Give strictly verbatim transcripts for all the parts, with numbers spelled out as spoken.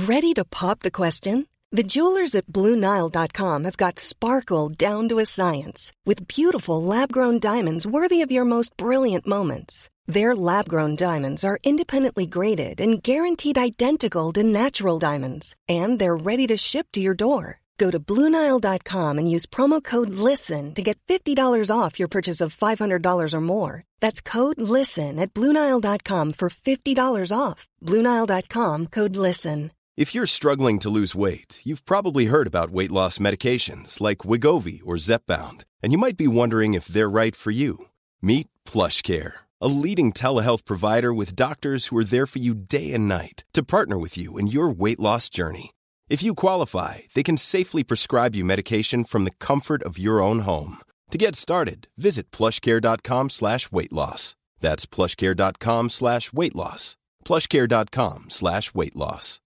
Ready to pop the question? The jewelers at Blue Nile dot com have got sparkle down to a science with beautiful lab-grown diamonds worthy of your most brilliant moments. Their lab-grown diamonds are independently graded and guaranteed identical to natural diamonds, and they're ready to ship to your door. Go to Blue Nile dot com and use promo code LISTEN to get fifty dollars off your purchase of five hundred dollars or more. That's code LISTEN at Blue Nile dot com for fifty dollars off. Blue Nile dot com, code LISTEN. If you're struggling to lose weight, you've probably heard about weight loss medications like Wegovy or Zepbound, and you might be wondering if they're right for you. Meet PlushCare, a leading telehealth provider with doctors who are there for you day and night to partner with you in your weight loss journey. If you qualify, they can safely prescribe you medication from the comfort of your own home. To get started, visit plushcare.com slash weight loss. That's plushcare.com slash weight loss. plushcare.com slash weight loss.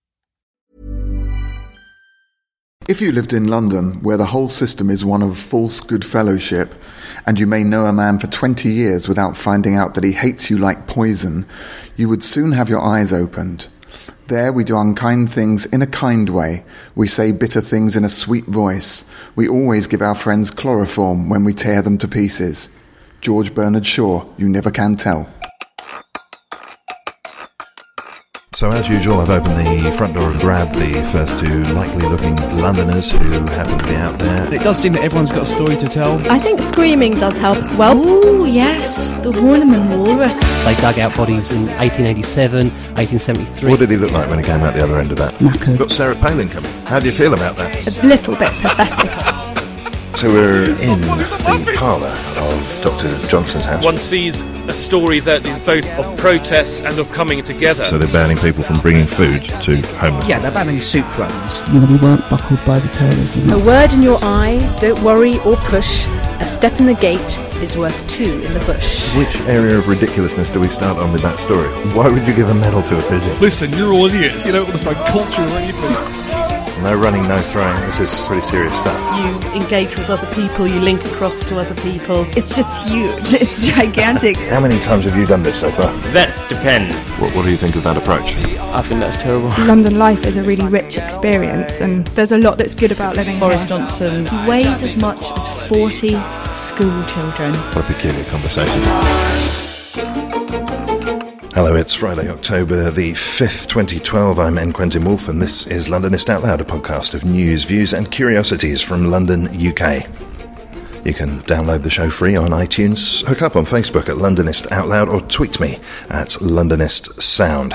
If you lived in London, where the whole system is one of false good fellowship, and you may know a man for twenty years without finding out that he hates you like poison, you would soon have your eyes opened. There we do unkind things in a kind way. We say bitter things in a sweet voice. We always give our friends chloroform when we tear them to pieces. George Bernard Shaw, you never can tell. So as usual, I've opened the front door and grabbed the first two likely-looking Londoners who happen to be out there. It does seem that everyone's got a story to tell. I think screaming does help as well. Ooh, yes, the Warneman Walrus. They dug out bodies in eighteen eighty-seven, eighteen seventy-three. What did he look like when he came out the other end of that? Knackered. Got Sarah Palin coming. How do you feel about that? A little bit pathetic. So we're in the parlour of Doctor Johnson's house. One sees a story that is both of protest and of coming together. So they're banning people from bringing food to homeless. Yeah, they're banning soup runs. You know, we weren't buckled by the tailors. A word in your eye, don't worry or push. A step in the gate is worth two in the bush. Which area of ridiculousn's do we start on with that story? Why would you give a medal to a pigeon? Listen, you're all idiots. You don't understand culture or anything. No running, no throwing. This is pretty serious stuff. You engage with other people, you link across to other people. It's just huge. It's gigantic. How many times have you done this so far? That depends. What, what do you think of that approach? I think that's terrible. London life is a really rich experience, and there's a lot that's good about living Boris here. Johnson weighs as much as forty school children. What a peculiar conversation. Hello, it's Friday, October the fifth, twenty twelve. I'm N. Quentin Woolf, and this is Londonist Out Loud, a podcast of news, views and curiosities from London, U K. You can download the show free on iTunes, hook up on Facebook at Londonist Out Loud, or tweet me at Londonist Sound.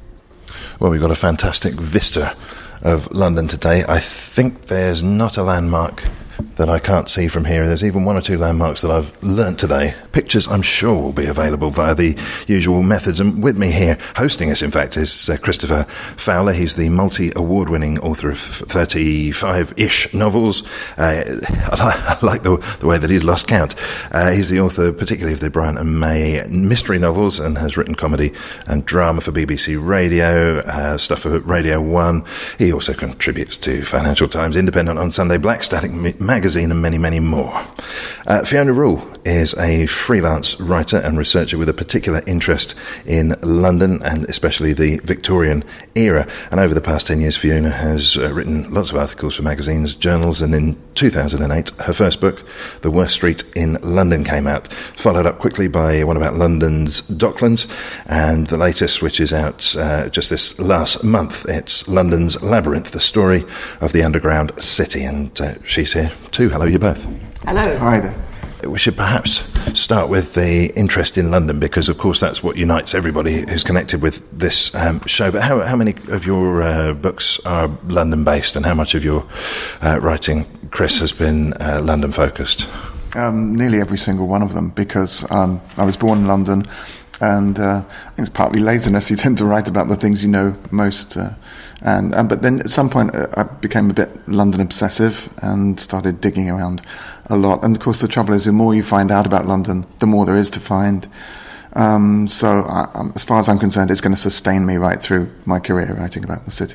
Well, we've got a fantastic vista of London today. I think there's not a landmark that I can't see from here. There's even one or two landmarks that I've learnt today. Pictures, I'm sure, will be available via the usual methods. And with me here, hosting us, in fact, is uh, Christopher Fowler. He's the multi-award-winning author of thirty-five-ish novels. Uh, I like the, the way that he's lost count. Uh, he's the author, particularly of the Bryant and May mystery novels, and has written comedy and drama for B B C Radio, uh, stuff for Radio one. He also contributes to Financial Times, Independent on Sunday, Black Static Magazine, and many, many more. Uh, Fiona Rule is a freelance writer and researcher with a particular interest in London and especially the Victorian era. And over the past ten years, Fiona has uh, written lots of articles for magazines, journals, and in two thousand eight, her first book, The Worst Street in London, came out, followed up quickly by one about London's Docklands, and the latest, which is out uh, just this last month, it's London's Labyrinth, the story of the underground city. And uh, she's here too. Hello, you both. Hello. Hi there. We should perhaps start with the interest in London, because of course that's what unites everybody who's connected with this um, show. But how, how many of your uh, books are London based, and how much of your uh, writing, Chris, has been uh, London focused? Um, nearly every single one of them, because um, I was born in London, and uh, I think it's partly laziness. You tend to write about the things you know most. Uh, and uh, But then at some point uh, I became a bit London obsessive and started digging around a lot. And of course the trouble is, the more you find out about London, the more there is to find. Um, so I, um, as far as I'm concerned, it's going to sustain me right through my career writing about the city.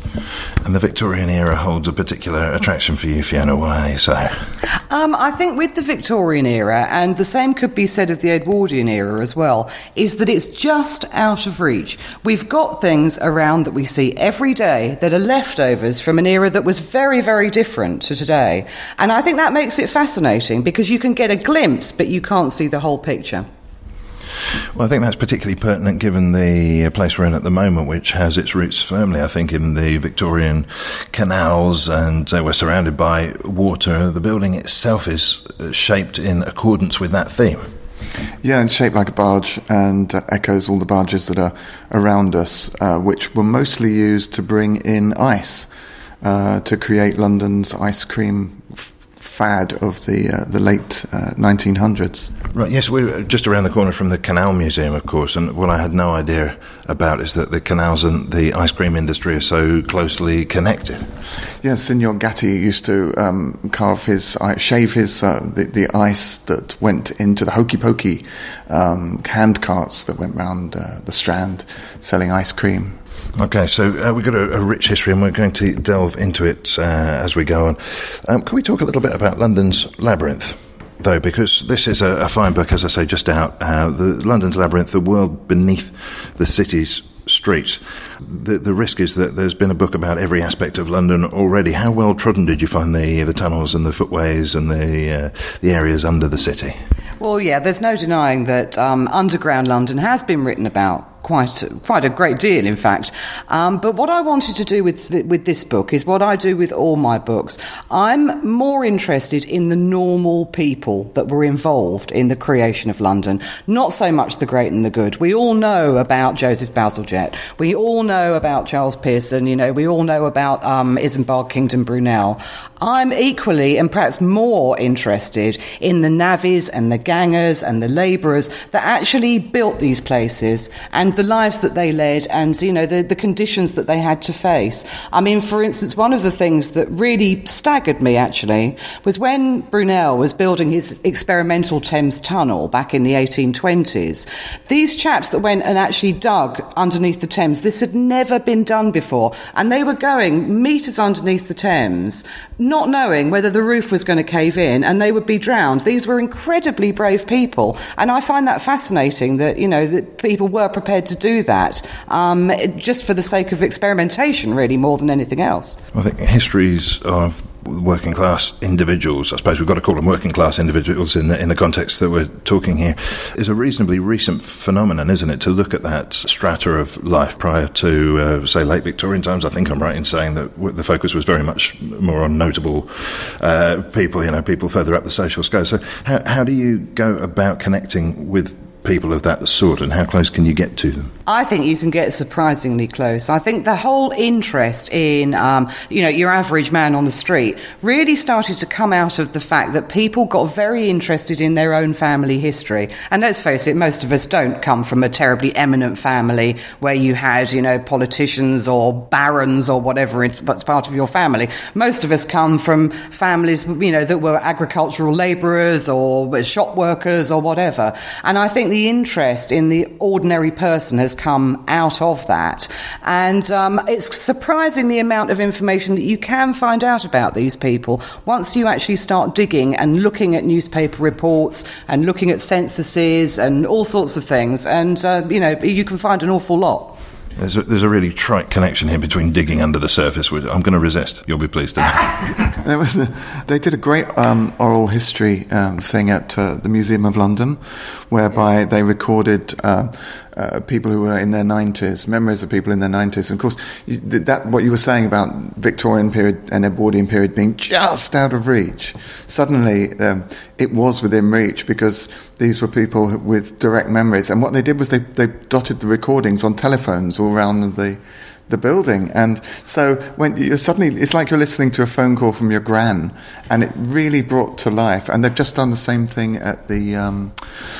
And the Victorian era holds a particular attraction for you, Fiona. Why so? Um, I think with the Victorian era, and the same could be said of the Edwardian era as well, is that it's just out of reach. We've got things around that we see every day that are leftovers from an era that was very, very different to today. And I think that makes it fascinating because you can get a glimpse, but you can't see the whole picture. Well, I think that's particularly pertinent given the place we're in at the moment, which has its roots firmly, I think, in the Victorian canals, and uh, we're surrounded by water. The building itself is shaped in accordance with that theme. Yeah, and shaped like a barge, and uh, echoes all the barges that are around us, uh, which were mostly used to bring in ice, uh, to create London's ice cream f- fad of the uh, the late uh, nineteen hundreds. Right, yes, we're just around the corner from the Canal Museum, of course, and what I had no idea about is that the canals and the ice cream industry are so closely connected. Yes, Signor Gatti used to um, carve his, uh, shave his, uh, the, the ice that went into the hokey pokey um, hand carts that went round uh, the Strand selling ice cream. Okay, so uh, we've got a, a rich history and we're going to delve into it uh, as we go on. Um, can we talk a little bit about London's Labyrinth, though, because this is a, a fine book, as I say, just out, uh, the London's Labyrinth, the world beneath the city's streets. The, the risk is that there's been a book about every aspect of London already. How well trodden did you find the the tunnels and the footways and the uh, the areas under the city? Well, yeah, there's no denying that um, underground London has been written about quite quite a great deal, in fact. Um, but what I wanted to do with with this book is what I do with all my books. I'm more interested in the normal people that were involved in the creation of London, not so much the great and the good. We all know about Joseph Bazalgette. We all know about Charles Pearson. You know, we all know about um, Isambard Kingdom Brunel. I'm equally and perhaps more interested in the navvies and the gangers and the labourers that actually built these places and the lives that they led and, you know, the, the conditions that they had to face. I mean, for instance, one of the things that really staggered me, actually, was when Brunel was building his experimental Thames Tunnel back in the eighteen twenties. These chaps that went and actually dug underneath the Thames, this had never been done before, and they were going metres underneath the Thames, not knowing whether the roof was going to cave in and they would be drowned. These were incredibly brave people, and I find that fascinating that, you know, that people were prepared to do that um, just for the sake of experimentation, really, more than anything else. I think histories of working class individuals, I suppose we've got to call them working class individuals in the, in the context that we're talking here, is a reasonably recent phenomenon, isn't it, to look at that strata of life prior to, uh, say, late Victorian times. I think I'm right in saying that w- the focus was very much more on notable uh, people, you know, people further up the social scale. So how, how do you go about connecting with people of that sort, and how close can you get to them? I think you can get surprisingly close. I think the whole interest in, um, you know, your average man on the street really started to come out of the fact that people got very interested in their own family history. And let's face it, most of us don't come from a terribly eminent family where you had, you know, politicians or barons or whatever it's part of your family. Most of us come from families, you know, that were agricultural labourers or shop workers or whatever. And I think the interest in the ordinary person has come out of that, and um, it's surprising the amount of information that you can find out about these people once you actually start digging and looking at newspaper reports and looking at censuses and all sorts of things, and uh, you know, you can find an awful lot. There's a, there's a really trite connection here between digging under the surface, which I'm going to resist. You'll be pleased to know. There was a, they did a great um, oral history um, thing at uh, the Museum of London, whereby yeah. they recorded uh, uh, people who were in their nineties, memories of people in their nineties. And of course, you, that what you were saying about Victorian period and Edwardian period being just out of reach, suddenly um, it was within reach, because these were people with direct memories. And what they did was they, they dotted the recordings on telephones all around the the building, and so when you suddenly, it's like you're listening to a phone call from your gran, and it really brought to life. And they've just done the same thing at the um,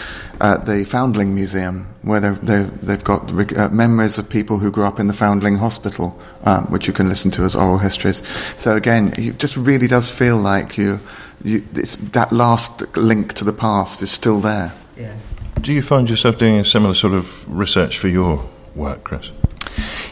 at the Foundling Museum, where they've they've, they've got uh, memories of people who grew up in the Foundling Hospital, um, which you can listen to as oral histories. So again, it just really does feel like you, you it's that last link to the past is still there. Yeah. Do you find yourself doing a similar sort of research for your work, Chris?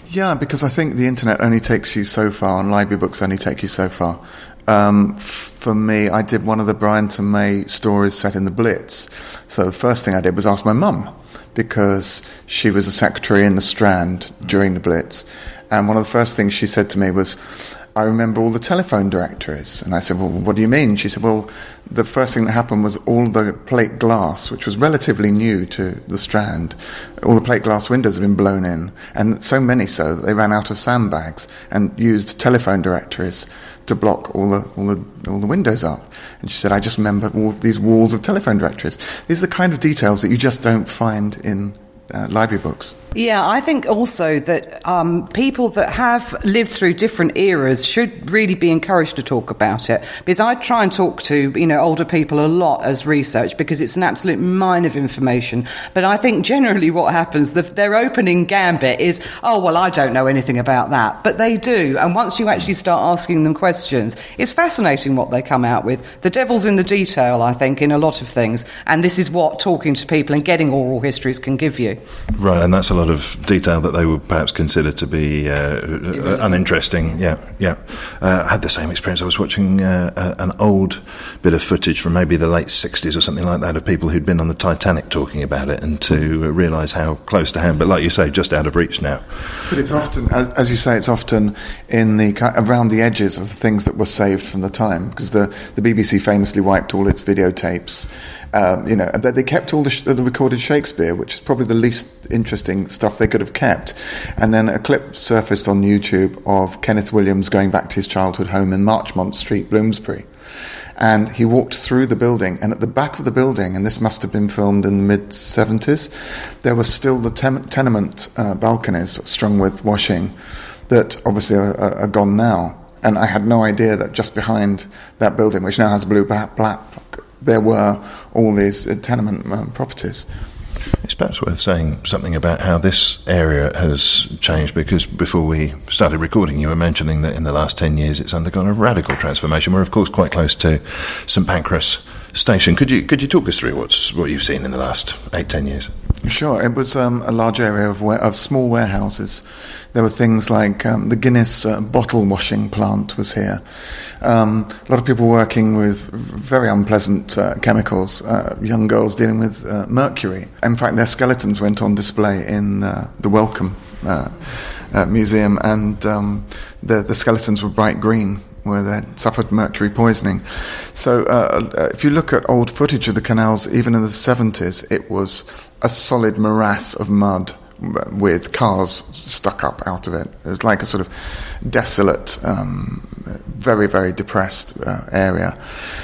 Yeah, because I think the internet only takes you so far, and library books only take you so far. Um, f- for me, I did one of the Bryant and May stories set in the Blitz. So the first thing I did was ask my mum, because she was a secretary in the Strand during the Blitz. And one of the first things she said to me was, I remember all the telephone directories. And I said, well, what do you mean? She said, well, the first thing that happened was all the plate glass, which was relatively new to the Strand, all the plate glass windows had been blown in, and so many so that they ran out of sandbags and used telephone directories to block all the all the all the windows up. And she said, I just remember all these walls of telephone directories. These are the kind of details that you just don't find in Uh, library books. Yeah, I think also that um, people that have lived through different eras should really be encouraged to talk about it, because I try and talk to, you know, older people a lot as research, because it's an absolute mine of information. But I think generally what happens, the, their opening gambit is, oh, well, I don't know anything about that. But they do, and once you actually start asking them questions, it's fascinating what they come out with. The devil's in the detail, I think, in a lot of things, and this is what talking to people and getting oral histories can give you. Right, and that's a lot of detail that they would perhaps consider to be uh, uninteresting. Yeah, yeah. Uh, I had the same experience. I was watching uh, uh, an old bit of footage from maybe the late sixties or something like that of people who'd been on the Titanic talking about it, and to realise how close to hand, but like you say, just out of reach now. But it's often, as, as you say, it's often in the around the edges of the things that were saved from the time, because the, the B B C famously wiped all its videotapes. Um, you know, they kept all the, sh- the recorded Shakespeare, which is probably the least interesting stuff they could have kept. And then a clip surfaced on YouTube of Kenneth Williams going back to his childhood home in Marchmont Street, Bloomsbury. And he walked through the building, and at the back of the building, and this must have been filmed in the mid-seventies, there was still the ten- tenement uh, balconies strung with washing that obviously are, are, are gone now. And I had no idea that just behind that building, which now has a blue black, black there were all these uh, tenement um, properties. It's perhaps worth saying something about how this area has changed, because before we started recording you were mentioning that in the last ten years it's undergone a radical transformation. We're of course quite close to St Pancras Station. Could you could you talk us through what's what you've seen in the last eight, ten years? Sure. It was um, a large area of ware- of small warehouses. There were things like um, the Guinness uh, bottle washing plant was here. Um, a lot of people working with very unpleasant uh, chemicals. Uh, young girls dealing with uh, mercury. In fact, their skeletons went on display in uh, the Wellcome uh, uh, Museum, and um, the, the skeletons were bright green, where they suffered mercury poisoning. So uh, if you look at old footage of the canals, even in the seventies, it was a solid morass of mud with cars stuck up out of it. It was like a sort of desolate, um, very, very depressed uh, area.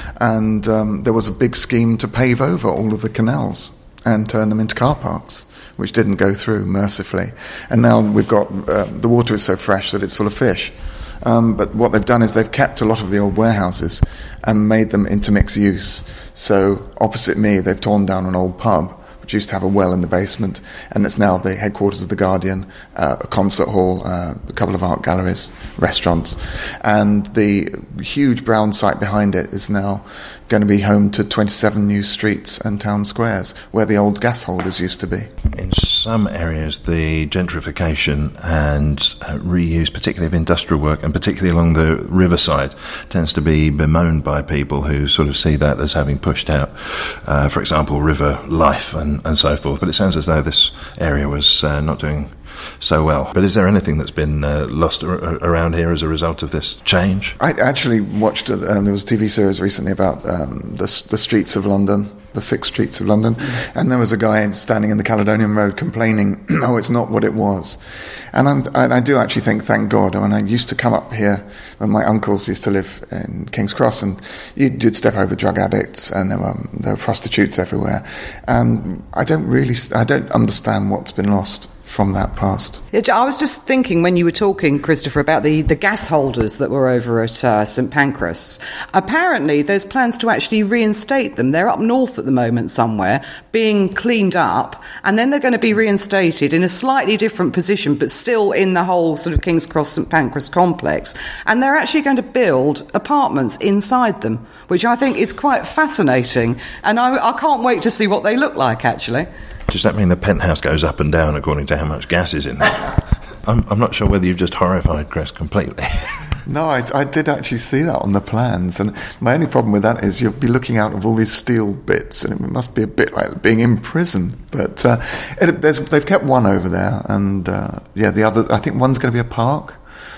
And um, there was a big scheme to pave over all of the canals and turn them into car parks, which didn't go through, mercifully. And now we've got, uh, the water is so fresh that it's full of fish. Um, but what they've done is they've kept a lot of the old warehouses and made them into mixed use. So opposite me, they've torn down an old pub, which used to have a well in the basement, and it's now the headquarters of The Guardian, uh, a concert hall, uh, a couple of art galleries, restaurants. And the huge brown site behind it is now going to be home to twenty-seven new streets and town squares, where the old gas holders used to be. In some areas, the gentrification and uh, reuse, particularly of industrial work, and particularly along the riverside, tends to be bemoaned by people who sort of see that as having pushed out, uh, for example, river life and, and so forth. But it sounds as though this area was uh, not doing so well. But is there anything that's been uh, lost ar- around here as a result of this change? I actually watched, um, there was a T V series recently about um, the, the streets of London, the six streets of London, mm-hmm. and there was a guy standing in the Caledonian Road complaining, oh, it's not what it was. And I'm, I, I do actually think, thank God, when I used to come up here, when my uncles used to live in King's Cross, and you'd, you'd step over drug addicts, and there were, there were prostitutes everywhere. And I don't really, I don't understand what's been lost from that past. I was just thinking when you were talking, Christopher, about the, the gas holders that were over at uh, St Pancras. Apparently there's plans to actually reinstate them. They're up north at the moment somewhere, being cleaned up, and then they're going to be reinstated in a slightly different position, but still in the whole sort of King's Cross St Pancras complex. And they're actually going to build apartments inside them, which I think is quite fascinating. And I, I can't wait to see what they look like, actually. Does that mean the penthouse goes up and down according to how much gas is in there? I'm, I'm not sure whether you've just horrified Chris completely. No, I, I did actually see that on the plans, and my only problem with that is you'll be looking out of all these steel bits, and it must be a bit like being in prison. But uh, it, there's, they've kept one over there, and uh, yeah, the other, I think one's going to be a park.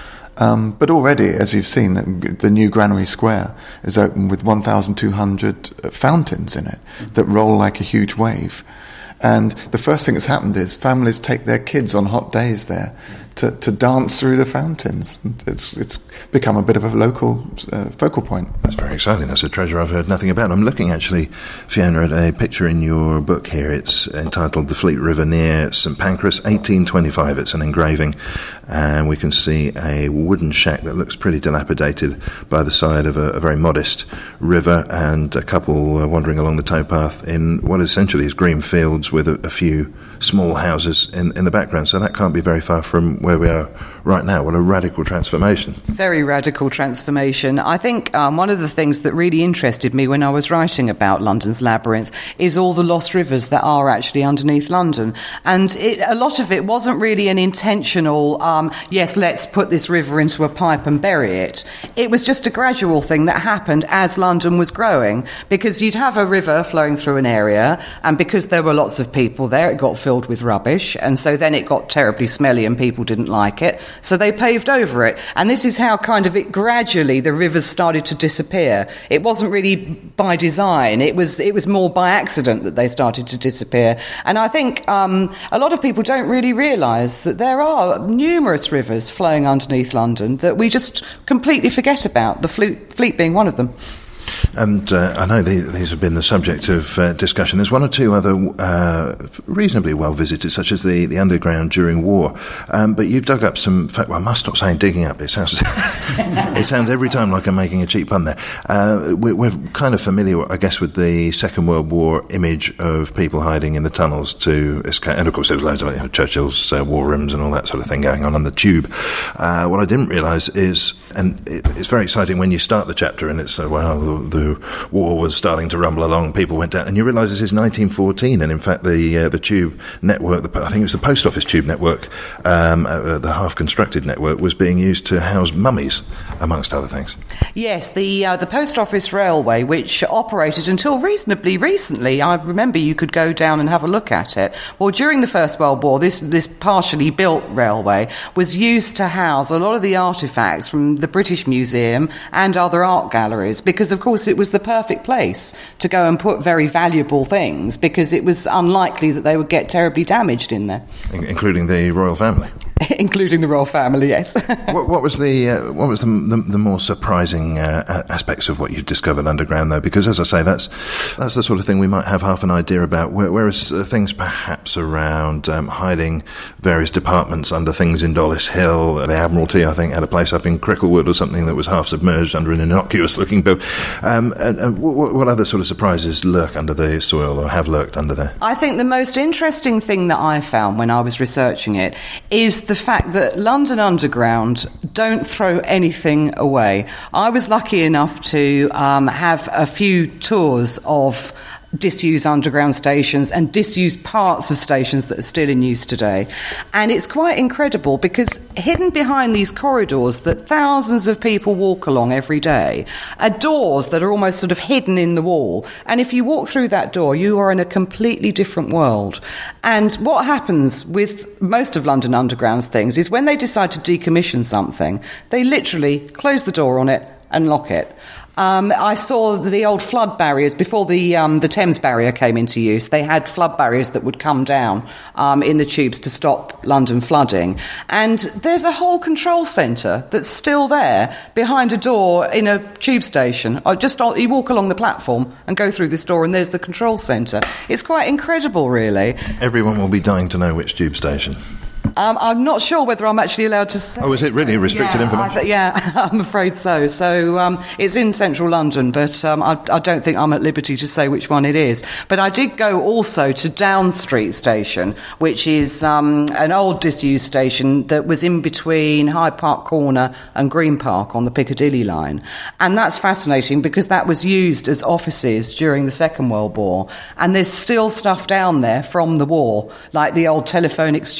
Um, but already, as you've seen, the new Granary Square is open with one thousand two hundred fountains in it that roll like a huge wave. And the first thing that's happened is families take their kids on hot days there to, to dance through the fountains. It's it's become a bit of a local uh, focal point. That's very exciting. That's a treasure I've heard nothing about. I'm looking actually, Fiona, at a picture in your book here. It's entitled The Fleet River near St Pancras, eighteen twenty-five. It's an engraving, and we can see a wooden shack that looks pretty dilapidated by the side of a, a very modest river, and a couple uh, wandering along the towpath in what essentially is green fields with a, a few small houses in, in the background. So that can't be very far from where we are right now. What a radical transformation. Very radical transformation. I think um, one of the things that really interested me when I was writing about London's labyrinth is all the lost rivers that are actually underneath London. And it, a lot of it wasn't really an intentional, um, yes, let's put this river into a pipe and bury it. It was just a gradual thing that happened as London was growing, because you'd have a river flowing through an area, and because there were lots of people there, it got filled with rubbish, and so then it got terribly smelly and people didn't like it, so they paved over it. And this is how kind of it gradually the rivers started to disappear. It wasn't really by design, it was it was more by accident that they started to disappear. And I think um, a lot of people don't really realise that there are numerous rivers flowing underneath London that we just completely forget about, the Fleet, Fleet being one of them. And uh, I know the, these have been the subject of uh, discussion. There's one or two other uh, reasonably well visited, such as the, the Underground during war. Um, but you've dug up some. Well, I must stop saying digging up. It sounds it sounds every time like I'm making a cheap pun there. Uh, we, we're kind of familiar, I guess, with the Second World War image of people hiding in the tunnels to escape. And of course, there was loads of, you know, Churchill's uh, war rooms and all that sort of thing going on on the tube. Uh, what I didn't realise is, and it, it's very exciting when you start the chapter and it's uh, well. The, The war was starting to rumble along, people went down, and you realise this is nineteen fourteen, and in fact the uh, the tube network, the, I think it was the post office tube network, um, uh, the half-constructed network, was being used to house mummies, amongst other things. Yes, the uh, the post office railway, which operated until reasonably recently, I remember you could go down and have a look at it. Well, during the First World War, this, this partially built railway was used to house a lot of the artefacts from the British Museum and other art galleries, because of course it was the perfect place to go and put very valuable things, because it was unlikely that they would get terribly damaged in there. In- including the royal family. Including the royal family, yes. what, what was the uh, what was the, the, the more surprising uh, aspects of what you've discovered underground, though? Because, as I say, that's that's the sort of thing we might have half an idea about. Whereas uh, things perhaps around um, hiding various departments under things in Dollis Hill, the Admiralty, I think, had a place up in Cricklewood or something that was half submerged under an innocuous-looking building. Um, and, and what, what other sort of surprises lurk under the soil, or have lurked under there? I think the most interesting thing that I found when I was researching it is the fact that London Underground don't throw anything away. I was lucky enough to um, have a few tours of disused underground stations and disused parts of stations that are still in use today. And it's quite incredible, because hidden behind these corridors that thousands of people walk along every day are doors that are almost sort of hidden in the wall. And if you walk through that door, you are in a completely different world. And what happens with most of London Underground's things is when they decide to decommission something, they literally close the door on it and lock it. Um, I saw the old flood barriers before the um, the Thames barrier came into use. They had flood barriers that would come down um, in the tubes to stop London flooding. And there's a whole control centre that's still there behind a door in a tube station. Or just you walk along the platform and go through this door, and there's the control centre. It's quite incredible, really. Everyone will be dying to know which tube station. Um, I'm not sure whether I'm actually allowed to say. Oh, is it really restricted yeah, information? I th- yeah, I'm afraid so. So um, it's in central London, but um, I, I don't think I'm at liberty to say which one it is. But I did go also to Down Street Station, which is um, an old disused station that was in between Hyde Park Corner and Green Park on the Piccadilly line. And that's fascinating because that was used as offices during the Second World War. And there's still stuff down there from the war, like the old telephone exchange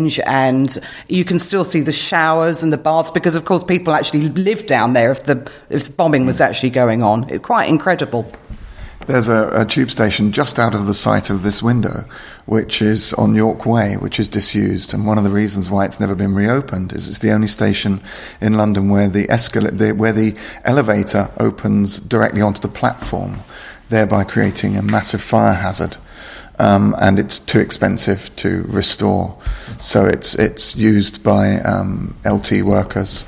Change, and you can still see the showers and the baths because, of course, people actually lived down there if the if bombing was actually going on. It's quite incredible. There's a, a tube station just out of the sight of this window, which is on York Way, which is disused. And one of the reasons why it's never been reopened is it's the only station in London where the escalator, the, where the elevator opens directly onto the platform, thereby creating a massive fire hazard. Um, and it's too expensive to restore, so it's it's used by um, L T workers.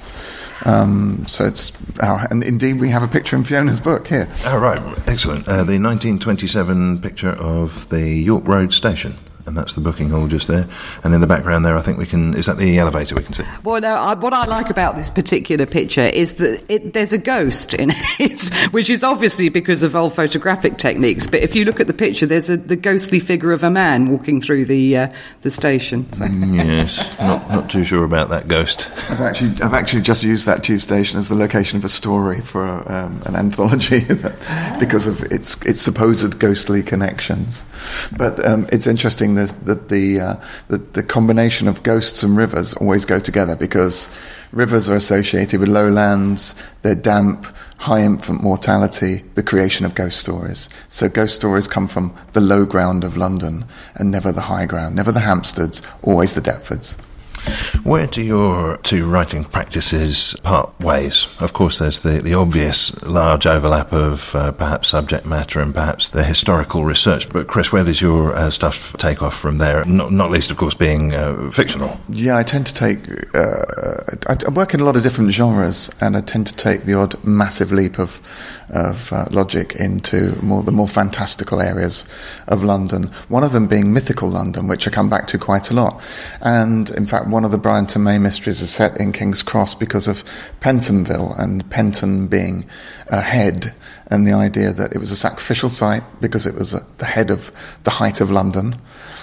Um, so it's, oh, and indeed we have a picture in Fiona's book here. Oh, right, excellent. Uh, the nineteen twenty-seven picture of the York Road station, and that's the booking hall just there. And in the background there, I think we can, is that the elevator we can see? Well, no, I, what I like about this particular picture is that it, there's a ghost in it, which is obviously because of old photographic techniques. But if you look at the picture, there's a, the ghostly figure of a man walking through the uh, the station. So. Yes, not not too sure about that ghost. I've actually I've actually just used that tube station as the location of a story for a, um, an anthology that, because of its its supposed ghostly connections. But um, it's interesting that the uh, the the combination of ghosts and rivers always go together, because rivers are associated with lowlands, they're damp, high infant mortality, the creation of ghost stories. So ghost stories come from the low ground of London and never the high ground, never the Hampsteads, always the Deptfords. Where do your two writing practices part ways? Of course, there's the, the obvious large overlap of uh, perhaps subject matter and perhaps the historical research. But Chris, where does your uh, stuff take off from there? Not, not least, of course, being uh, fictional. Yeah, I tend to take... Uh, I, I work in a lot of different genres, and I tend to take the odd massive leap of of uh, logic into more the more fantastical areas of London. One of them being mythical London, which I come back to quite a lot. And, in fact, one of the Bryanton May mysteries is set in King's Cross because of Pentonville, and Penton being a head, and the idea that it was a sacrificial site because it was a, the head of the height of London.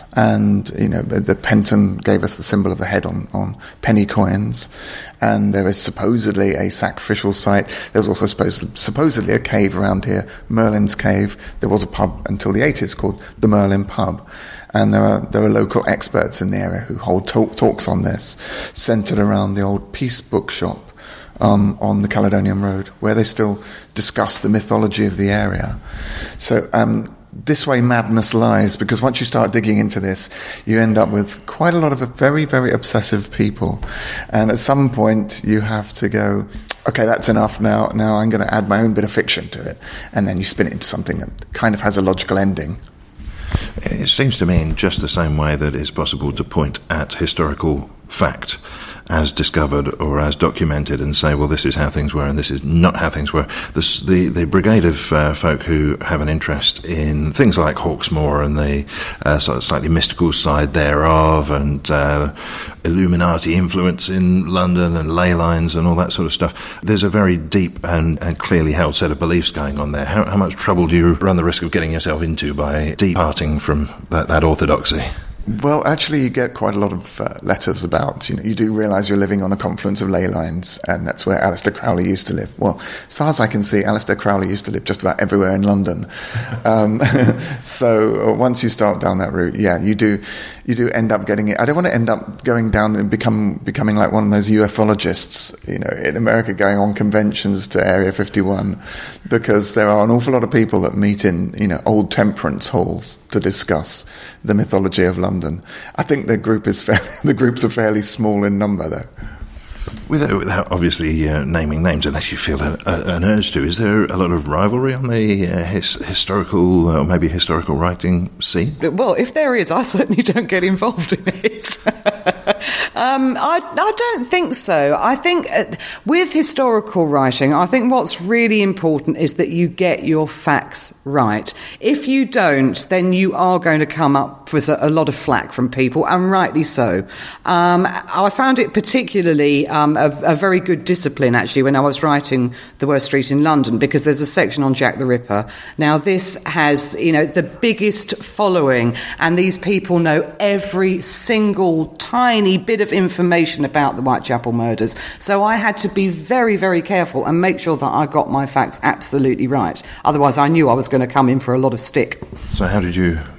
And, you know, the Penton gave us the symbol of the head on, on penny coins. And there is supposedly a sacrificial site. There's also supposed, supposedly a cave around here, Merlin's Cave. There was a pub until the eighties called the Merlin Pub. And there are there are local experts in the area who hold talk, talks on this, centred around the old Peace Bookshop um, on the Caledonian Road, where they still discuss the mythology of the area. So um, this way madness lies, because once you start digging into this, you end up with quite a lot of very, very obsessive people. And at some point, you have to go, okay, that's enough now. Now I'm going to add my own bit of fiction to it. And then you spin it into something that kind of has a logical ending. It seems to me in just the same way that it's possible to point at historical fact as discovered or as documented and say, well, this is how things were and this is not how things were. This, the, the brigade of uh, folk who have an interest in things like Hawksmoor and the uh, sort of slightly mystical side thereof, and uh, Illuminati influence in London and ley lines and all that sort of stuff. There's a very deep and, and clearly held set of beliefs going on there. How, how much trouble do you run the risk of getting yourself into by departing from that, that orthodoxy? Well, actually, you get quite a lot of uh, letters about, you know, you do realise you're living on a confluence of ley lines, and that's where Aleister Crowley used to live. Well, as far as I can see, Aleister Crowley used to live just about everywhere in London. Um, so uh, once you start down that route, yeah, you do you do end up getting it. I don't want to end up going down and become becoming like one of those ufologists, you know, in America, going on conventions to Area fifty-one, because there are an awful lot of people that meet in, you know, old temperance halls to discuss the mythology of London. I think the group is fairly, the groups are fairly small in number, though. Without, without obviously uh, naming names, unless you feel a, a, an urge to, is there a lot of rivalry on the uh, his, historical or uh, maybe historical writing scene? Well, if there is, I certainly don't get involved in it. um, I, I don't think so. I think uh, with historical writing, I think what's really important is that you get your facts right. If you don't, then you are going to come up with a, a lot of flack from people, and rightly so. Um, I found it particularly um, a, a very good discipline, actually, when I was writing The Worst Street in London, because there's a section on Jack the Ripper. Now, this has, you know, the biggest following, and these people know every single tiny bit of information about the Whitechapel murders. So I had to be very, very careful and make sure that I got my facts absolutely right. Otherwise, I knew I was going to come in for a lot of stick. So how did you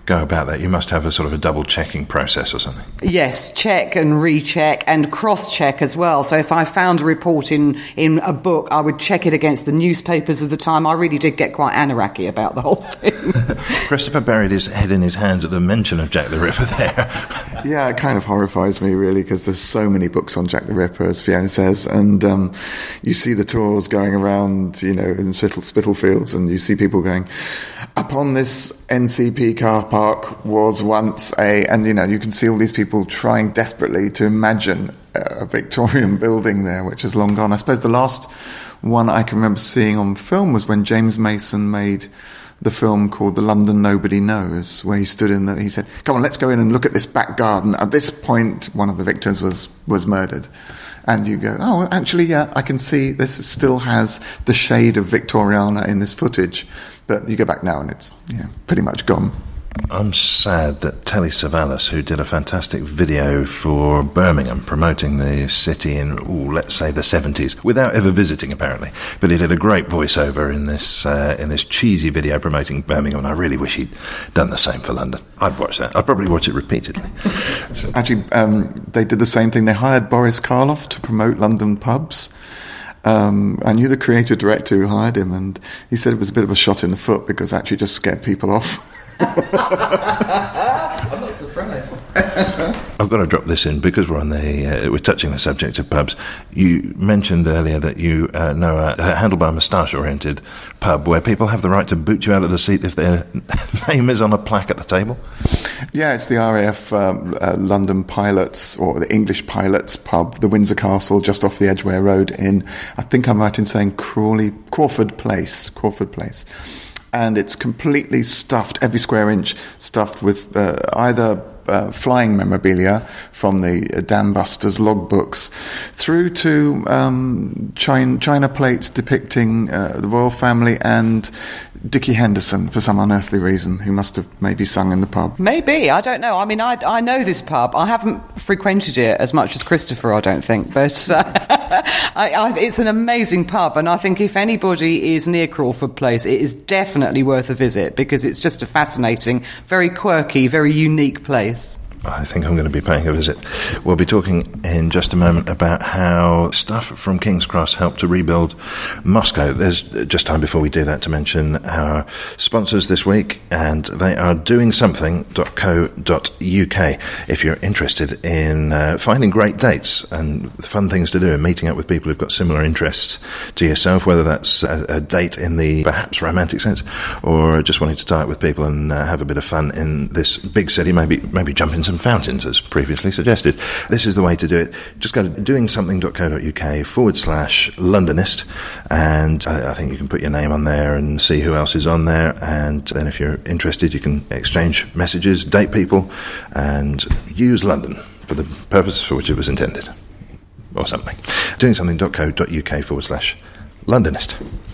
go about that? You must have a sort of a double checking process or something. Yes, check and recheck and cross-check as well. So if I found a report in, in a book, I would check it against the newspapers of the time. I really did get quite anarchy about the whole thing. Christopher buried his head in his hands at the mention of Jack the Ripper there. Yeah, it kind of horrifies me, really, because there's so many books on Jack the Ripper, as Fiona says, and um, you see the tours going around, you know, in Spittle, Spitalfields, and you see people going, upon this N C P car park was once a, and you know, you can see all these people trying desperately to imagine a Victorian building there, which is long gone. I suppose the last one I can remember seeing on film was when James Mason made the film called The London Nobody Knows, where he stood in the, he said, come on, let's go in and look at this back garden. At this point, one of the victims was, was murdered. And you go, oh, well, actually, yeah, I can see this still has the shade of Victoriana in this footage. But you go back now and it's, yeah, pretty much gone. I'm sad that Telly Savalas, who did a fantastic video for Birmingham promoting the city in, ooh, let's say, the seventies, without ever visiting, apparently, but he did a great voiceover in this uh, in this cheesy video promoting Birmingham, and I really wish he'd done the same for London. I'd watch that. I'd probably watch it repeatedly. So, actually, um, they did the same thing. They hired Boris Karloff to promote London pubs. Um, I knew the creative director who hired him, and he said it was a bit of a shot in the foot because it actually just scared people off. I'm not surprised. I've got to drop this in because we're on the uh, we're touching the subject of pubs. You mentioned earlier that you uh, know a, a handlebar moustache-oriented pub where people have the right to boot you out of the seat if their name is on a plaque at the table. Yeah, it's the R A F um, uh, London Pilots, or the English Pilots pub, the Windsor Castle, just off the Edgware Road in, I think I'm right in saying Crawley, Crawford Place, Crawford Place. And it's completely stuffed, every square inch stuffed with uh, either uh, flying memorabilia from the uh, Dam Busters logbooks through to um, China, China plates depicting uh, the royal family and Dickie Henderson for some unearthly reason, who must have maybe sung in the pub. Maybe, I don't know. I mean, I, I know this pub. I haven't frequented it as much as Christopher, I don't think, but uh, I, I, it's an amazing pub, and I think if anybody is near Crawford Place, it is definitely worth a visit because it's just a fascinating, very quirky, very unique place. I think I'm going to be paying a visit. We'll be talking in just a moment about how stuff from King's Cross helped to rebuild Moscow. There's just time before we do that to mention our sponsors this week, and they are doing something dot co dot uk. If you're interested in uh, finding great dates and fun things to do and meeting up with people who've got similar interests to yourself, whether that's a, a date in the perhaps romantic sense or just wanting to tie up with people and uh, have a bit of fun in this big city, maybe maybe jump in some fountains, as previously suggested. This is the way to do it. Just go to doing something dot co dot uk forward slash Londonist, and I, I think you can put your name on there and see who else is on there, and then if you're interested you can exchange messages, date people, and use London for the purpose for which it was intended, or something. doing something dot co dot uk forward slash Londonist.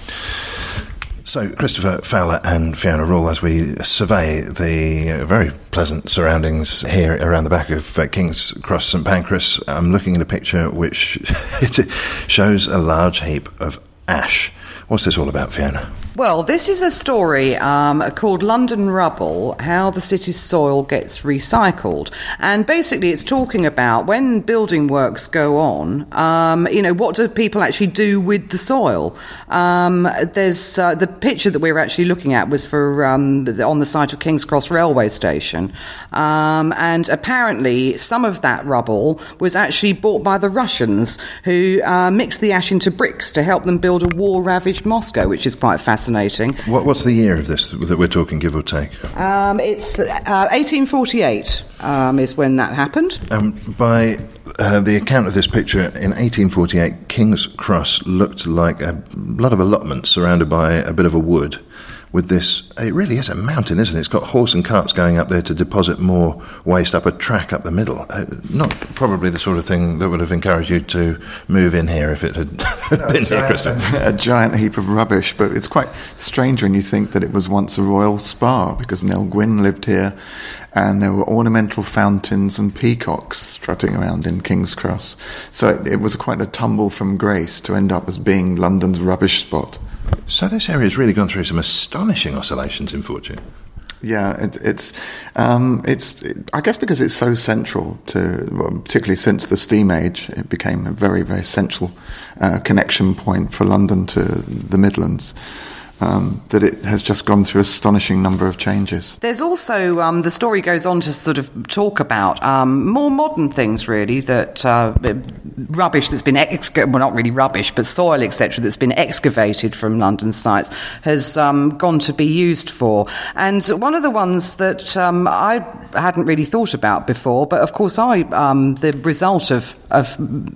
So, Christopher Fowler and Fiona Rule, as we survey the very pleasant surroundings here around the back of uh, King's Cross St Pancras, I'm looking at a picture which it shows a large heap of ash. What's this all about, Fiona? Well, this is a story um, called London Rubble, How the City's Soil Gets Recycled. And basically it's talking about when building works go on, um, you know, what do people actually do with the soil? Um, there's uh, the picture that we were actually looking at was for um, on the site of King's Cross Railway Station. Um, and apparently some of that rubble was actually bought by the Russians, who uh, mixed the ash into bricks to help them build a war-ravaged Moscow, which is quite fascinating. What, what's the year of this that we're talking, give or take? Um, it's uh, eighteen forty-eight um, is when that happened. Um, by uh, the account of this picture, in eighteen forty-eight, King's Cross looked like a lot of allotments surrounded by a bit of a wood. With this, it really is a mountain, isn't it? It's got horse and carts going up there to deposit more waste up a track up the middle. Uh, not probably the sort of thing that would have encouraged you to move in here if it had no, been here, Christopher. A giant heap of rubbish, but it's quite strange when you think that it was once a royal spa, because Nell Gwyn lived here, and there were ornamental fountains and peacocks strutting around in King's Cross. So it, it was quite a tumble from grace to end up as being London's rubbish spot. So this area has really gone through some astonishing oscillations in fortune. Yeah, it, it's um, it's it, I guess because it's so central to, well, particularly since the steam age, it became a very very central uh, connection point for London to the Midlands. Um, that it has just gone through an astonishing number of changes. There's also, um, the story goes on to sort of talk about um, more modern things, really, that uh, rubbish that's been, excavated, well, not really rubbish, but soil, et cetera, that's been excavated from London sites has um, gone to be used for. And one of the ones that um, I hadn't really thought about before, but of course I, um, the result of, of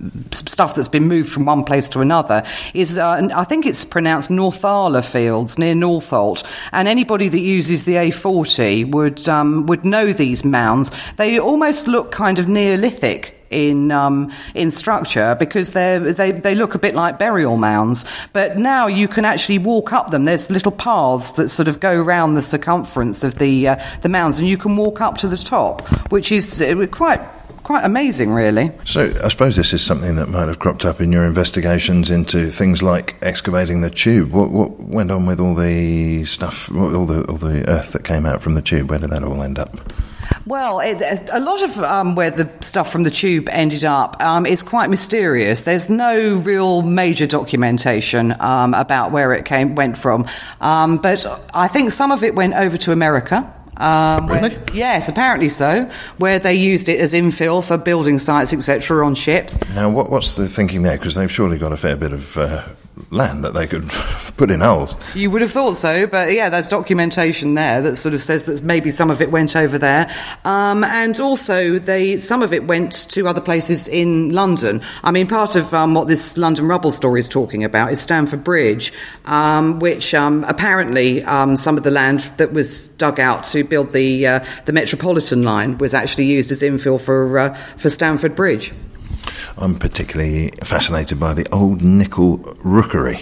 stuff that's been moved from one place to another is, uh, I think it's pronounced Northala Field, near Northolt, and anybody that uses the A forty would um, would know these mounds. They almost look kind of Neolithic in um, in structure because they they they look a bit like burial mounds. But now you can actually walk up them. There's little paths that sort of go around the circumference of the uh, the mounds, and you can walk up to the top, which is uh, quite. Quite amazing, really. So I suppose this is something that might have cropped up in your investigations into things like excavating the tube. What, what went on with all the stuff, all the all the earth that came out from the tube? Where did that all end up? Well, it, a lot of um, where the stuff from the tube ended up um, is quite mysterious. There's no real major documentation um, about where it came went from, um, but I think some of it went over to America. Um, really? Where, yes, apparently so, where they used it as infill for building sites, et cetera, on ships. Now, what, what's the thinking there? Because they've surely got a fair bit of uh, land that they could put in holes. You would have thought so, but yeah, there's documentation there that sort of says that maybe some of it went over there. Um, and also, they some of it went to other places in London. I mean, part of um, what this London Rubble story is talking about is Stamford Bridge, um, which um, apparently um, some of the land that was dug out to build the uh, the Metropolitan line was actually used as infill for uh, for Stamford Bridge. I'm particularly fascinated by the old nickel rookery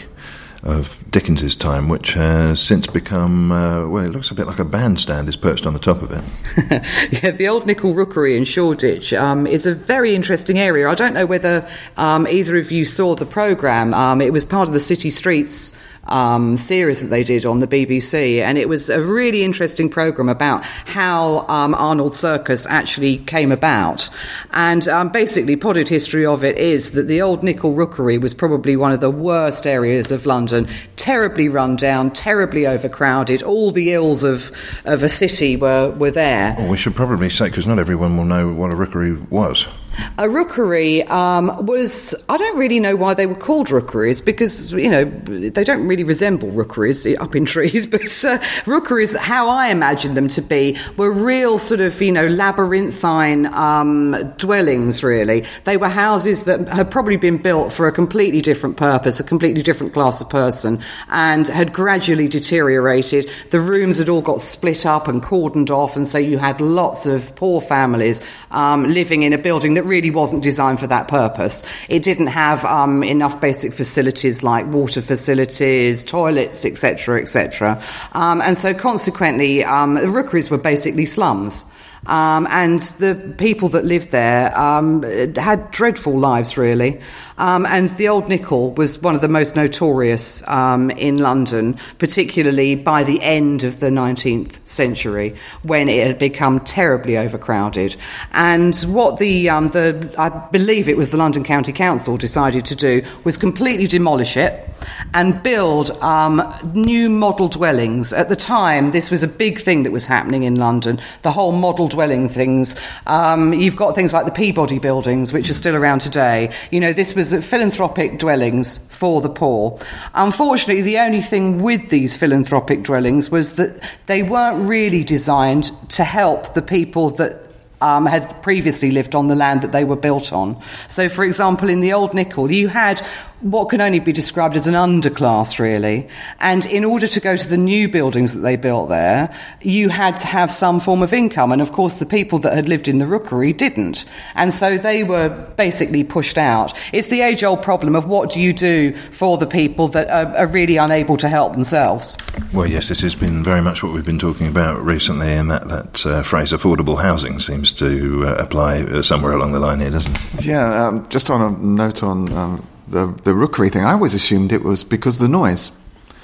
of Dickens's time, which has since become, uh, well, it looks a bit like a bandstand is perched on the top of it. Yeah, the old nickel rookery in Shoreditch um, is a very interesting area. I don't know whether um, either of you saw the programme. Um, it was part of the City Streets Um, series that they did on the B B C, and it was a really interesting programme about how um, Arnold Circus actually came about. And um, basically, potted history of it is that the old nickel rookery was probably one of the worst areas of London, terribly run down, terribly overcrowded. All the ills of, of a city were, were there. Well, we should probably say, because not everyone will know what a rookery was. A rookery um, was, I don't really know why they were called rookeries, because, you know, they don't really resemble rookeries up in trees, but uh, rookeries, how I imagined them to be, were real sort of, you know, labyrinthine um, dwellings, really. They were houses that had probably been built for a completely different purpose, a completely different class of person, and had gradually deteriorated. The rooms had all got split up and cordoned off, and so you had lots of poor families um, living in a building that really wasn't designed for that purpose. It didn't have um, enough basic facilities like water facilities, toilets, et cetera, et cetera. Um, and so consequently, um, the rookeries were basically slums. Um, and the people that lived there um, had dreadful lives, really. Um, and the Old Nickel was one of the most notorious um, in London, particularly by the end of the nineteenth century, when it had become terribly overcrowded. And what the, um, the I believe it was the London County Council decided to do was completely demolish it and build um, new model dwellings. At the time, this was a big thing that was happening in London, the whole model dwelling things. Um, you've got things like the Peabody buildings, which are still around today. You know, this was philanthropic dwellings for the poor. Unfortunately, the only thing with these philanthropic dwellings was that they weren't really designed to help the people that Um, had previously lived on the land that they were built on. So, for example, in the Old Nickel, you had what can only be described as an underclass, really. And in order to go to the new buildings that they built there, you had to have some form of income. And, of course, the people that had lived in the rookery didn't. And so they were basically pushed out. It's the age-old problem of what do you do for the people that are, are really unable to help themselves. Well, yes, this has been very much what we've been talking about recently, and that, that uh, phrase affordable housing seems to uh, apply uh, somewhere along the line here, doesn't it? Yeah, um, just on a note on um, the, the rookery thing, I always assumed it was because of the noise.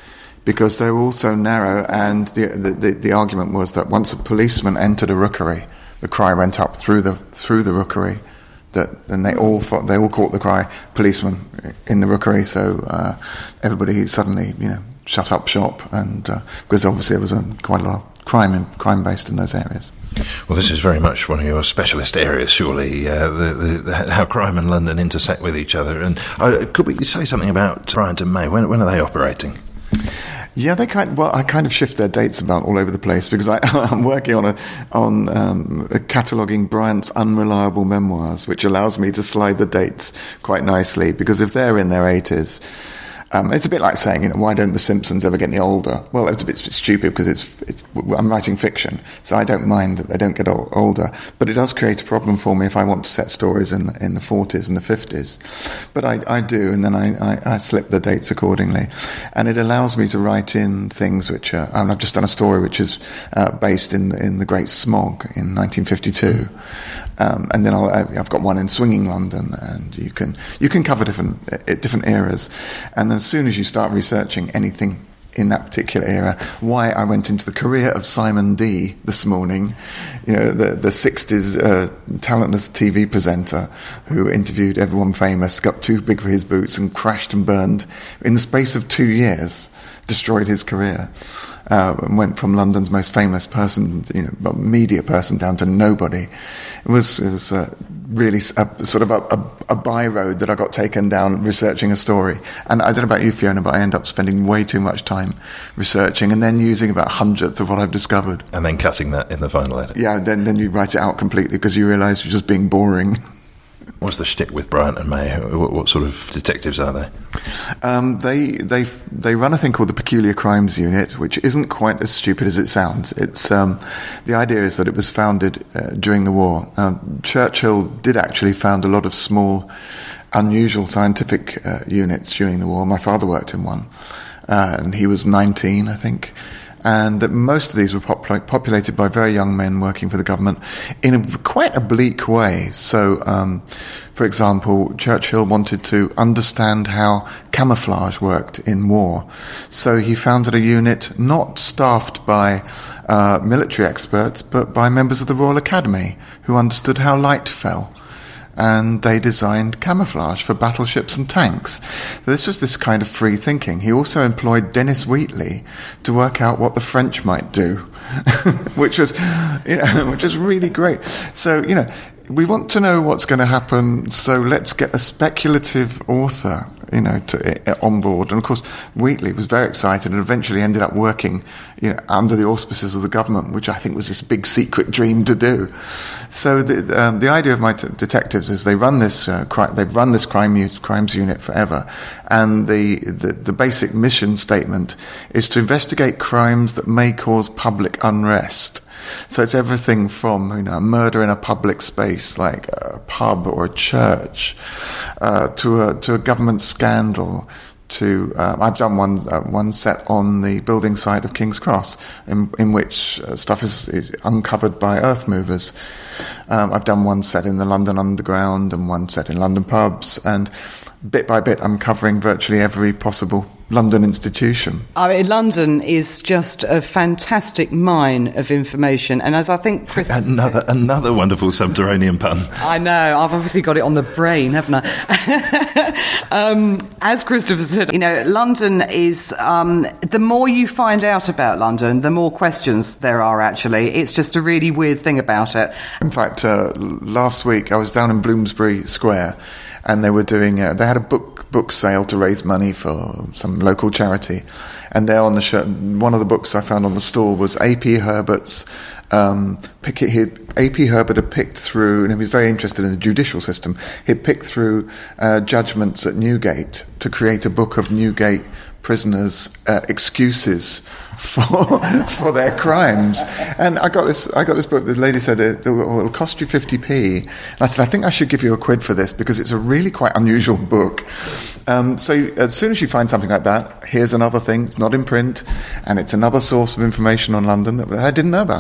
because they were all so narrow, and the, the, the, the argument was that once a policeman entered a rookery, the cry went up through the through the rookery, that and they all fought, they all caught the cry, policeman in the rookery, so uh, everybody suddenly, you know, shut up shop, and uh, because obviously there was a, quite a lot of crime in, crime based in those areas. Well, this is very much one of your specialist areas, surely, uh, the, the, the, how crime and London intersect with each other. And uh, could we say something about Bryant and May? When, when are they operating? Yeah, they kind well, I kind of shift their dates about all over the place because I, I'm working on a on um, a cataloguing Bryant's unreliable memoirs, which allows me to slide the dates quite nicely. Because if they're in their eighties, um, it's a bit like saying, you know, why don't the Simpsons ever get any older? Well, it's a bit stupid because it's it's I'm writing fiction, so I don't mind that they don't get o- older. But it does create a problem for me if I want to set stories in the, in the forties and the fifties. But I, I do, and then I, I, I slip the dates accordingly, and it allows me to write in things which are. And I've just done a story which is uh, based in in the Great Smog in nineteen fifty-two. Um, and then I'll, I've got one in Swinging London, and you can you can cover different uh, different eras. And then as soon as you start researching anything in that particular era, why I went into the career of Simon Dee this morning, you know, the the sixties uh, talentless T V presenter who interviewed everyone famous, got too big for his boots and crashed and burned in the space of two years, destroyed his career. Uh, and went from London's most famous person, you know, media person, down to nobody. It was, it was uh, really a, sort of a, a, a by road that I got taken down researching a story. And I don't know about you, Fiona, but I end up spending way too much time researching and then using about a hundredth of what I've discovered. And then cutting that in the final edit. Yeah, then then you write it out completely because you realise you're just being boring. What's the shtick with Bryant and May? What, what sort of detectives are they? Um, they they they run a thing called the Peculiar Crimes Unit, which isn't quite as stupid as it sounds. It's um, the idea is that it was founded uh, during the war. Uh, Churchill did actually found a lot of small, unusual scientific uh, units during the war. My father worked in one, uh, and he was nineteen, I think. And that most of these were popul- populated by very young men working for the government in a quite a bleak way. So, um, for example, Churchill wanted to understand how camouflage worked in war. So he founded a unit not staffed by uh, military experts, but by members of the Royal Academy who understood how light fell. And they designed camouflage for battleships and tanks. This was this kind of free thinking. He also employed Dennis Wheatley to work out what the French might do, which was, you know, which was really great. So, you know, we want to know what's going to happen, so let's get a speculative author, you know, to, uh, on board. And of course, Wheatley was very excited and eventually ended up working, you know, under the auspices of the government, which I think was this big secret dream to do. So the um, the idea of my t- detectives is they run this uh, cri- they've run this crime u- crimes unit forever, and the, the the basic mission statement is to investigate crimes that may cause public unrest. So it's everything from, you know, a murder in a public space like a pub or a church, uh, to a to a government scandal. To uh, I've done one uh, one set on the building site of King's Cross, in, in which uh, stuff is, is uncovered by earth movers. Um, I've done one set in the London Underground and one set in London pubs, and bit by bit I'm covering virtually every possible London institution. I mean, London is just a fantastic mine of information, and as I think Chris another said, another wonderful subterranean pun. I know, I've obviously got it on the brain, haven't I? um, as Christopher said, you know, London is um, the more you find out about London, the more questions there are. Actually, it's just a really weird thing about it. In fact, uh, last week I was down in Bloomsbury Square, and they were doing uh, they had a book book sale to raise money for some local charity, and there on the shirt, one of the books I found on the stall was A P Herbert's um, pick it, he'd, A P Herbert had picked through, and he was very interested in the judicial system. He'd picked through uh, judgments at Newgate to create a book of Newgate prisoners' uh, excuses for for their crimes. And I got this I got this book. The lady said it, it'll cost you fifty p, and I said I think I should give you a quid for this because it's a really quite unusual book. Um, so as soon as you find something like that, here's another thing. It's not in print, and it's another source of information on London that I didn't know about.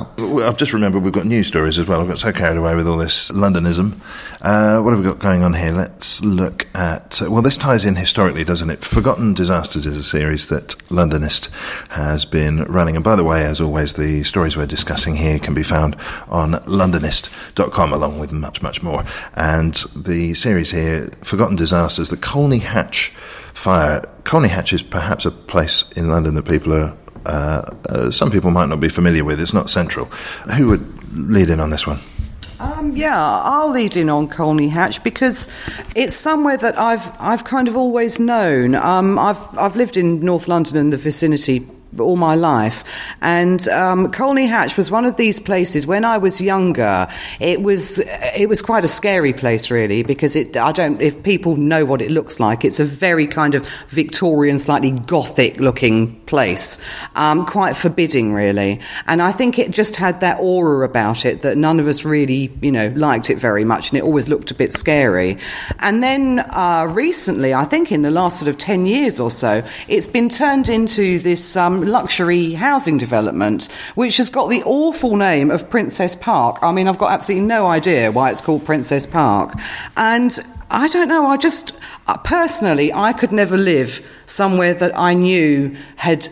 I've just remembered we've got news stories as well. I've got so carried away with all this Londonism. Uh, what have we got going on here? Let's look at... Uh, well, this ties in historically, doesn't it? Forgotten Disasters is a series that Londonist has been running. And by the way, as always, the stories we're discussing here can be found on londonist dot com, along with much, much more. And the series here, Forgotten Disasters, the Colney Hatch fire. Colney Hatch is perhaps a place in London that people are... Uh, uh, some people might not be familiar with. It's not central. Who would lead in on this one? Um, yeah, I'll lead in on Colney Hatch because it's somewhere that I've I've kind of always known. Um, I've I've lived in North London and the vicinity all my life, and um, Colney Hatch was one of these places. When I was younger, it was it was quite a scary place, really, because it. I don't. If people know what it looks like, it's a very kind of Victorian, slightly Gothic-looking place, um, quite forbidding, really. And I think it just had that aura about it that none of us really, you know, liked it very much, and it always looked a bit scary. And then uh, recently, I think in the last sort of ten years or so, it's been turned into this Um, luxury housing development, which has got the awful name of Princess Park. I mean, I've got absolutely no idea why it's called Princess Park. And I don't know, I just, uh, personally, I could never live somewhere that I knew had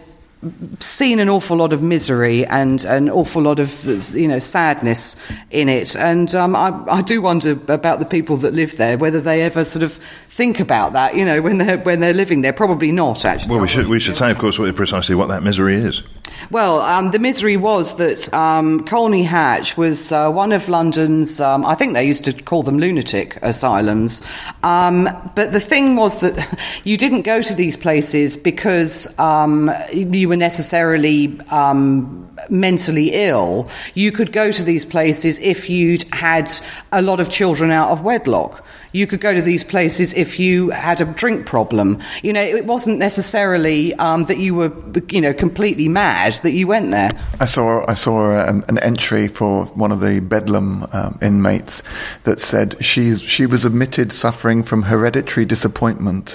seen an awful lot of misery and an awful lot of, you know, sadness in it. And um, I, I do wonder about the people that live there, whether they ever sort of think about that, you know, when they're when they're living there. Probably not, actually. Well, we should we should say, of course, what, precisely what that misery is. Well, um, the misery was that um, Colney Hatch was uh, one of London's, um, I think they used to call them lunatic asylums. Um, but the thing was that you didn't go to these places because um, you were necessarily um, mentally ill. You could go to these places if you'd had a lot of children out of wedlock. You could go to these places if you had a drink problem. You know, it wasn't necessarily um, that you were, you know, completely mad that you went there. I saw I saw an, an entry for one of the Bedlam um, inmates that said she's she was admitted suffering from hereditary disappointment.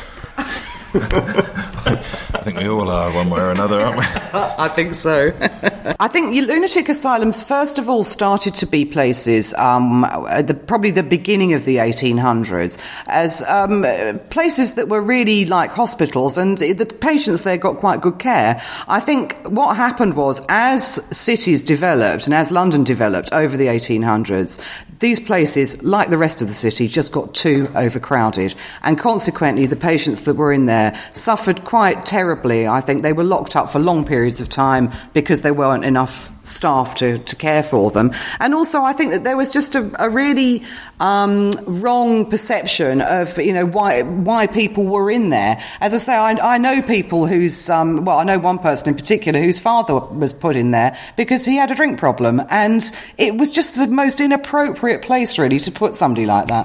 I think we all are, one way or another, aren't we? I think so. I think lunatic asylums, first of all, started to be places, um, at the, probably the beginning of the eighteen hundreds, as um, places that were really like hospitals, and the patients there got quite good care. I think what happened was, as cities developed and as London developed over the eighteen hundreds, these places, like the rest of the city, just got too overcrowded, and consequently the patients that were in there suffered quite terribly. I think they were locked up for long periods of time because there weren't enough staff to, to care for them. And also I think that there was just a, a really um, wrong perception of, you know, why why people were in there. As I say, I, I know people whose, um, well, I know one person in particular whose father was put in there because he had a drink problem, and it was just the most inappropriate place, really, to put somebody like that.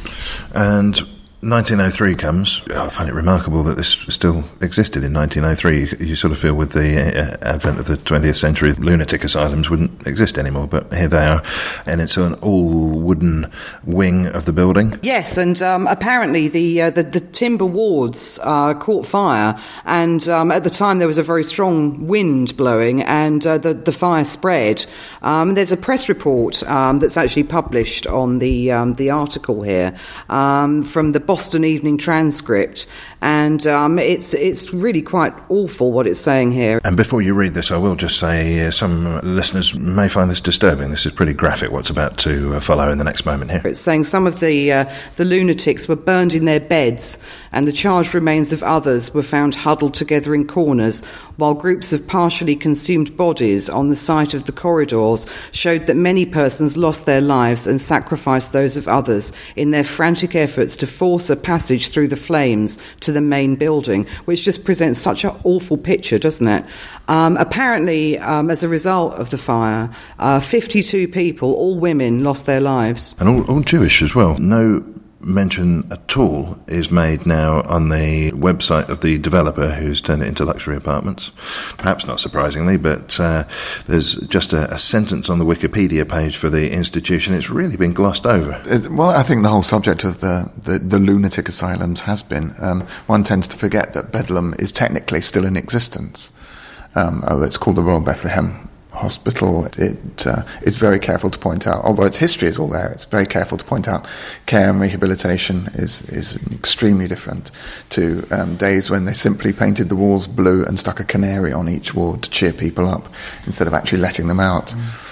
And nineteen oh three comes. I find it remarkable that this still existed in nineteen oh three. You, you sort of feel with the uh, advent of the twentieth century, lunatic asylums wouldn't exist anymore, but here they are, and it's an all-wooden wing of the building. Yes, and um, apparently the, uh, the the timber wards uh, caught fire, and um, at the time there was a very strong wind blowing, and uh, the, the fire spread. Um, there's a press report um, that's actually published on the, um, the article here um, from the Boston Evening Transcript, and um, it's it's really quite awful what it's saying here. And before you read this, I will just say uh, some listeners may find this disturbing. This is pretty graphic, what's about to uh, follow in the next moment here. It's saying some of the uh, the lunatics were burned in their beds, and the charred remains of others were found huddled together in corners, while groups of partially consumed bodies on the site of the corridors showed that many persons lost their lives and sacrificed those of others in their frantic efforts to force a passage through the flames to the main building, which just presents such an awful picture, doesn't it? Um, apparently, um, as a result of the fire, uh, fifty-two people, all women, lost their lives. And all, all Jewish as well. No mention at all is made now on the website of the developer who's turned it into luxury apartments. Perhaps not surprisingly, but uh, there's just a, a sentence on the Wikipedia page for the institution. It's really been glossed over. It, well, I think the whole subject of the, the, the lunatic asylums has been. Um, one tends to forget that Bedlam is technically still in existence. Um, oh, it's called the Royal Bethlehem hospital, it uh, it's very careful to point out, although its history is all there, it's very careful to point out care and rehabilitation is, is extremely different to um, days when they simply painted the walls blue and stuck a canary on each ward to cheer people up instead of actually letting them out.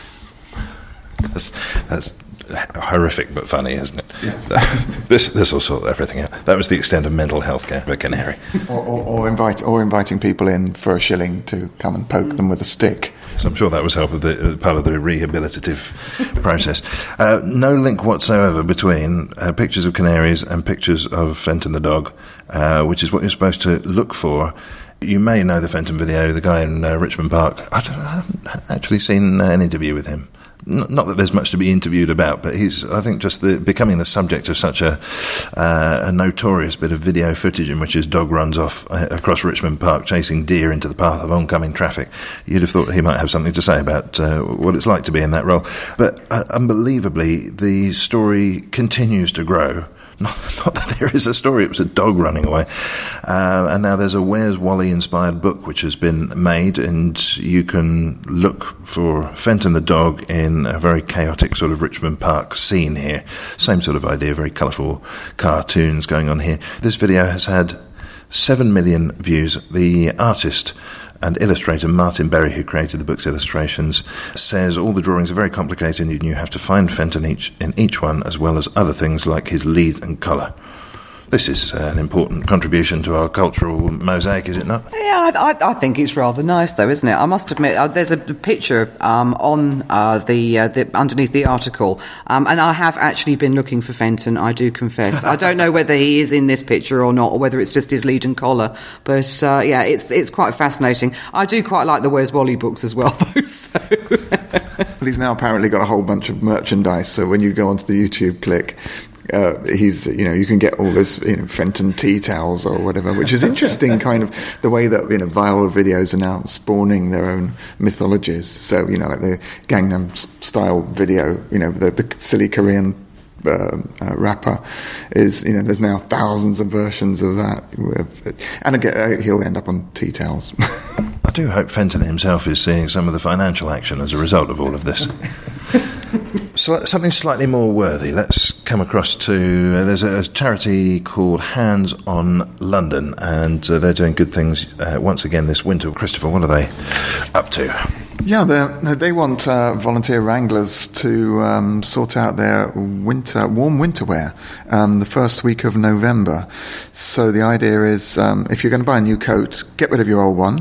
Mm. That's, that's horrific but funny, isn't it? Yeah. this this will sort everything out. That was the extent of mental health care for a canary. Or, or, or, invite, or inviting people in for a shilling to come and poke them with a stick. So I'm sure that was help of the, uh, part of the rehabilitative process. Uh, no link whatsoever between uh, pictures of canaries and pictures of Fenton the dog, uh, which is what you're supposed to look for. You may know the Fenton video, the guy in uh, Richmond Park. I, don't, I haven't actually seen uh, an interview with him. Not that there's much to be interviewed about, but he's, I think, just the, becoming the subject of such a, uh, a notorious bit of video footage in which his dog runs off uh, across Richmond Park chasing deer into the path of oncoming traffic. You'd have thought he might have something to say about uh, what it's like to be in that role. But uh, unbelievably, the story continues to grow. Not, not that there is a story, it was a dog running away. Uh, and now there's a Where's Wally inspired book which has been made, and you can look for Fenton the dog in a very chaotic sort of Richmond Park scene here. Same sort of idea, very colourful cartoons going on here. This video has had seven million views. The artist and illustrator Martin Berry, who created the book's illustrations, says all the drawings are very complicated and you have to find Fenton each in each one, as well as other things like his lead and collar. This is uh, an important contribution to our cultural mosaic, is it not? Yeah, I, I think it's rather nice, though, isn't it? I must admit, uh, there's a picture um, on uh, the, uh, the underneath the article, um, and I have actually been looking for Fenton, I do confess. I don't know whether he is in this picture or not, or whether it's just his lead and collar, but uh, yeah, it's it's quite fascinating. I do quite like the Where's Wally books as well, though, so... But he's now apparently got a whole bunch of merchandise, so when you go onto the YouTube click, Uh, he's, you know, you can get all this, you know, Fenton tea towels or whatever, which is interesting, kind of the way that, you know, viral videos are now spawning their own mythologies. So, you know, like the Gangnam Style video, you know, the, the silly Korean uh, uh, rapper is, you know, there's now thousands of versions of that. And again, uh, he'll end up on tea towels. I do hope Fenton himself is seeing some of the financial action as a result of all of this. So, something slightly more worthy. Let's come across to uh, there's a, a charity called Hands on London, and uh, they're doing good things uh, once again this winter. Christopher, what are they up to? Yeah, they want uh, volunteer wranglers to um, sort out their winter warm winter wear um, the first week of November. So the idea is, um, if you're going to buy a new coat, get rid of your old one,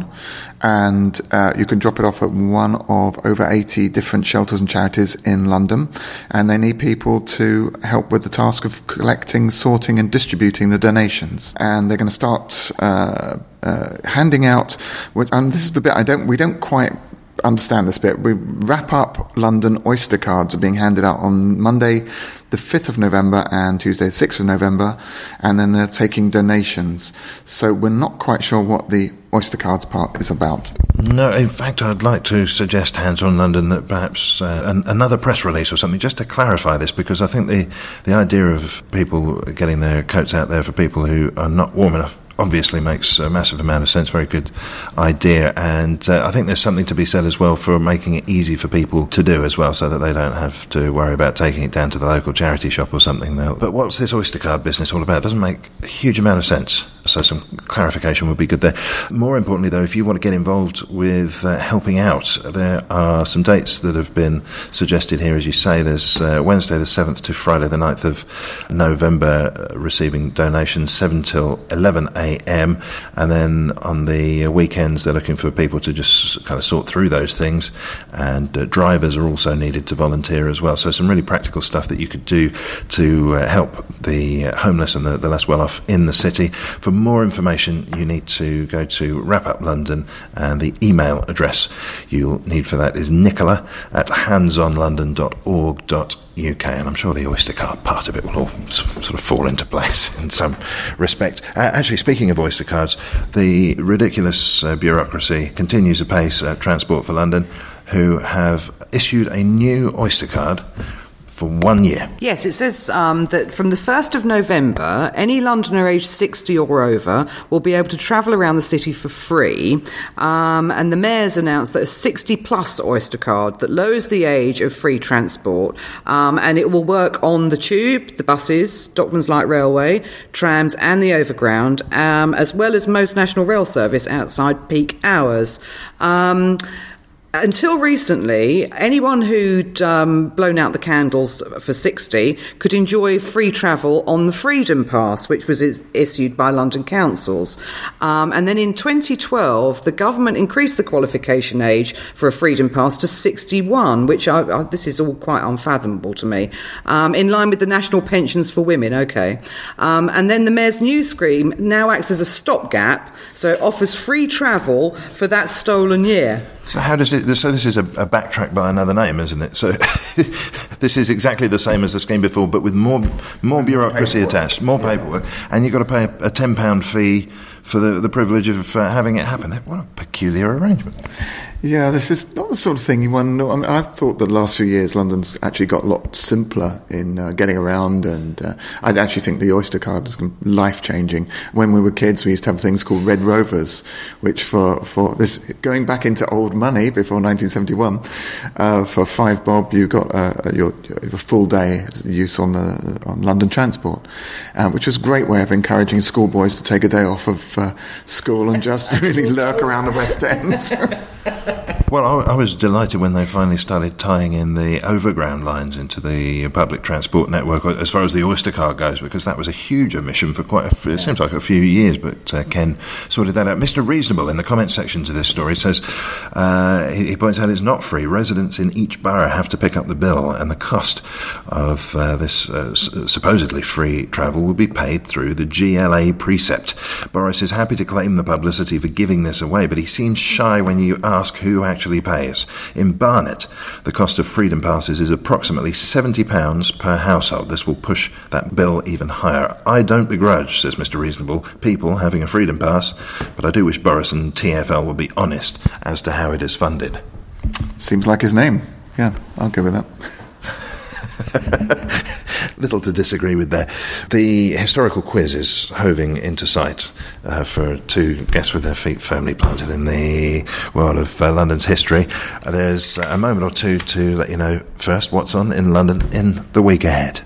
and uh, you can drop it off at one of over eighty different shelters and charities in London, and they need people to help with the task of collecting, sorting and distributing the donations. And they're going to start uh, uh, handing out, and this is the bit I don't we don't quite understand this bit. We wrap up London Oyster cards are being handed out on Monday the fifth of November and Tuesday the sixth of November, and then they're taking donations. So we're not quite sure what the Oyster cards part is about. No, in fact, I'd like to suggest, Hands on London, that perhaps uh, an, another press release or something, just to clarify this, because I think the, the idea of people getting their coats out there for people who are not warm enough obviously makes a massive amount of sense. Very good idea, and uh, I think there's something to be said as well for making it easy for people to do as well, so that they don't have to worry about taking it down to the local charity shop or something. But what's this Oyster card business all about? It doesn't make a huge amount of sense, so some clarification would be good there. More importantly, though, if you want to get involved with uh, helping out, there are some dates that have been suggested here. As you say, there's uh, Wednesday the seventh to Friday the ninth of November, uh, receiving donations seven till eleven a.m, and then on the weekends they're looking for people to just kind of sort through those things, and uh, drivers are also needed to volunteer as well. So some really practical stuff that you could do to uh, help the uh, homeless and the, the less well off in the city. For more information, you need to go to Wrap Up London, and the email address you'll need for that is nicola at hands on london dot org dot U K, and I'm sure the Oyster card part of it will all sort of fall into place in some respect. Uh, actually, speaking of Oyster cards, the ridiculous uh, bureaucracy continues apace at Transport for London, who have issued a new Oyster card for one year. Yes, it says um, that from the first of November, any Londoner aged sixty or over will be able to travel around the city for free. Um, and the mayor's announced that a sixty plus Oyster card that lowers the age of free transport, um, and it will work on the tube, the buses, Docklands Light Railway, trams and the overground, um, as well as most National Rail service outside peak hours. Um, Until recently, anyone who'd um, blown out the candles for sixty could enjoy free travel on the Freedom Pass, which was is- issued by London councils. Um, and then in twenty twelve, the government increased the qualification age for a Freedom Pass to sixty-one, which I, I, this is all quite unfathomable to me, um, in line with the national pensions for women, OK. Um, and then the Mayor's new scheme now acts as a stopgap, so it offers free travel for that stolen year. So how does it? So this is a, a backtrack by another name, isn't it? So this is exactly the same as the scheme before, but with more more bureaucracy attached, more paperwork, and you've got to pay a, a ten pound fee for the the privilege of uh, having it happen. What a peculiar arrangement. Yeah, this is not the sort of thing you want to know. I mean, I've thought that the last few years London's actually got a lot simpler in uh, getting around, and uh, I actually think the Oyster card is life-changing. When we were kids, we used to have things called Red Rovers, which for, for this, going back into old money before nineteen seventy-one, uh, for five bob you got uh, your, your full day use on the on London transport, uh, which was a great way of encouraging schoolboys to take a day off of uh, school and just really lurk around the West End. Well, I, I was delighted when they finally started tying in the overground lines into the public transport network as far as the Oyster card goes, because that was a huge omission for quite a, it seems like a few years, but uh, Ken sorted that out. Mister Reasonable in the comment section to this story says, uh, he, he points out it's not free. Residents in each borough have to pick up the bill, and the cost of uh, this uh, s- supposedly free travel will be paid through the G L A precept. Boris is happy to claim the publicity for giving this away, but he seems shy when you ask who actually pays. In Barnet, the cost of Freedom Passes is approximately seventy pounds per household. This will push that bill even higher. I don't begrudge, says Mister Reasonable, people having a Freedom Pass, but I do wish Boris and T F L would be honest as to how it is funded. Seems like his name. Yeah, I'll go with that. Little to disagree with there. The historical quiz is hoving into sight uh, for two guests with their feet firmly planted in the world of uh, London's history. Uh, there's a moment or two to let you know first what's on in London in the week ahead.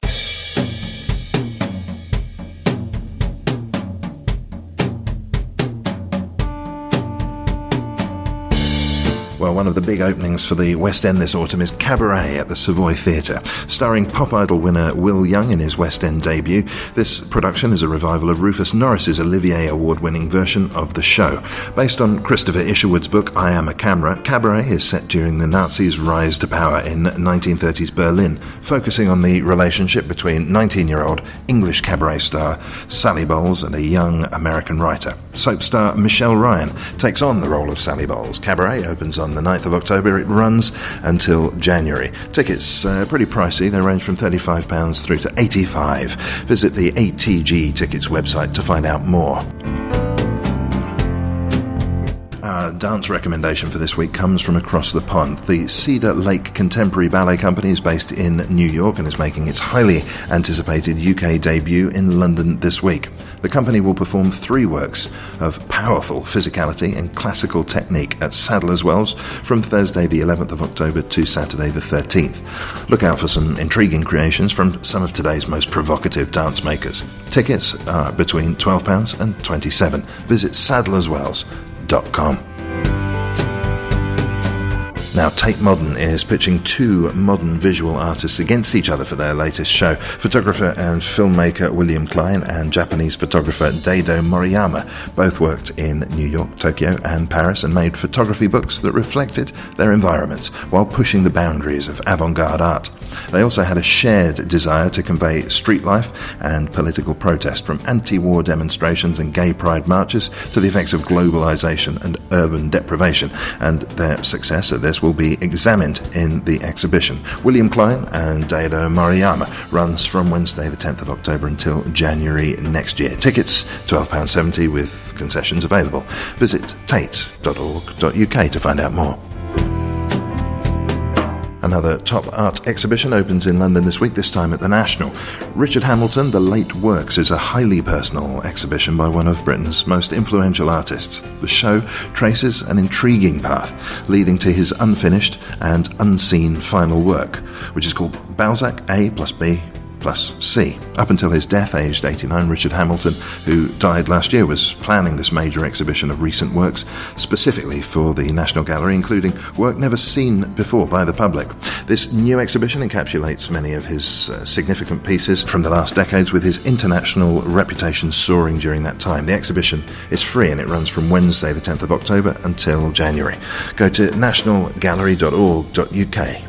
Well, one of the big openings for the West End this autumn is Cabaret at the Savoy Theatre. Starring Pop Idol winner Will Young in his West End debut, this production is a revival of Rufus Norris's Olivier Award-winning version of the show. Based on Christopher Isherwood's book I Am a Camera, Cabaret is set during the Nazis' rise to power in nineteen thirties Berlin, focusing on the relationship between nineteen-year-old English cabaret star Sally Bowles and a young American writer. Soap star Michelle Ryan takes on the role of Sally Bowles. Cabaret opens on the ninth of October. It runs until January. Tickets are uh, pretty pricey. They range from thirty-five pounds through to eighty-five pounds. Visit the A T G Tickets website to find out more. Our dance recommendation for this week comes from across the pond. The Cedar Lake Contemporary Ballet Company is based in New York and is making its highly anticipated U K debut in London this week. The company will perform three works of powerful physicality and classical technique at Sadler's Wells from Thursday the eleventh of October to Saturday the thirteenth. Look out for some intriguing creations from some of today's most provocative dance makers. Tickets are between twelve pounds and twenty-seven pounds. Visit sadlers wells dot com. Now, Tate Modern is pitching two modern visual artists against each other for their latest show. Photographer and filmmaker William Klein and Japanese photographer Daido Moriyama both worked in New York, Tokyo and Paris and made photography books that reflected their environments while pushing the boundaries of avant-garde art. They also had a shared desire to convey street life and political protest, from anti-war demonstrations and gay pride marches to the effects of globalization and urban deprivation, and their success at this will be examined in the exhibition. William Klein and Daido Moriyama runs from Wednesday the tenth of October until January next year. Tickets twelve pounds seventy with concessions available. Visit tate dot org dot U K to find out more. Another top art exhibition opens in London this week, this time at the National. Richard Hamilton, The Late Works, is a highly personal exhibition by one of Britain's most influential artists. The show traces an intriguing path leading to his unfinished and unseen final work, which is called Balzac A plus B plus C. Up until his death, aged eighty-nine, Richard Hamilton, who died last year, was planning this major exhibition of recent works, specifically for the National Gallery, including work never seen before by the public. This new exhibition encapsulates many of his uh, significant pieces from the last decades, with his international reputation soaring during that time. The exhibition is free and it runs from Wednesday the tenth of October until January. Go to national gallery dot org dot U K.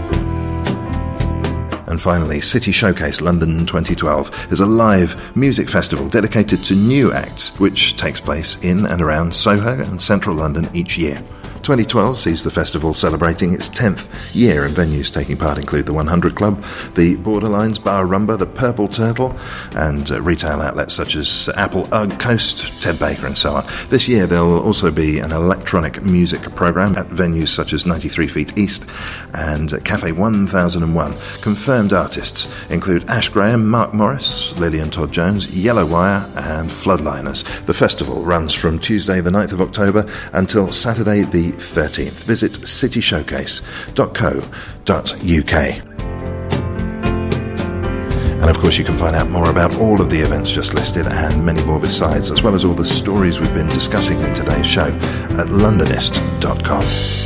And finally, City Showcase London twenty twelve is a live music festival dedicated to new acts, which takes place in and around Soho and central London each year. twenty twelve sees the festival celebrating its tenth year, and venues taking part include the one hundred Club, the Borderlines, Bar Rumba, the Purple Turtle, and uh, retail outlets such as Apple, Ugg, Coast, Ted Baker, and so on. This year there'll also be an electronic music programme at venues such as ninety-three Feet East and Cafe one thousand one. Confirmed artists include Ash Graham, Mark Morris, Lillian Todd-Jones, Yellow Wire, and Floodliners. The festival runs from Tuesday the ninth of October until Saturday the thirteenth. Visit city showcase dot co dot U K. And of course you can find out more about all of the events just listed and many more besides, as well as all the stories we've been discussing in today's show at londonist dot com.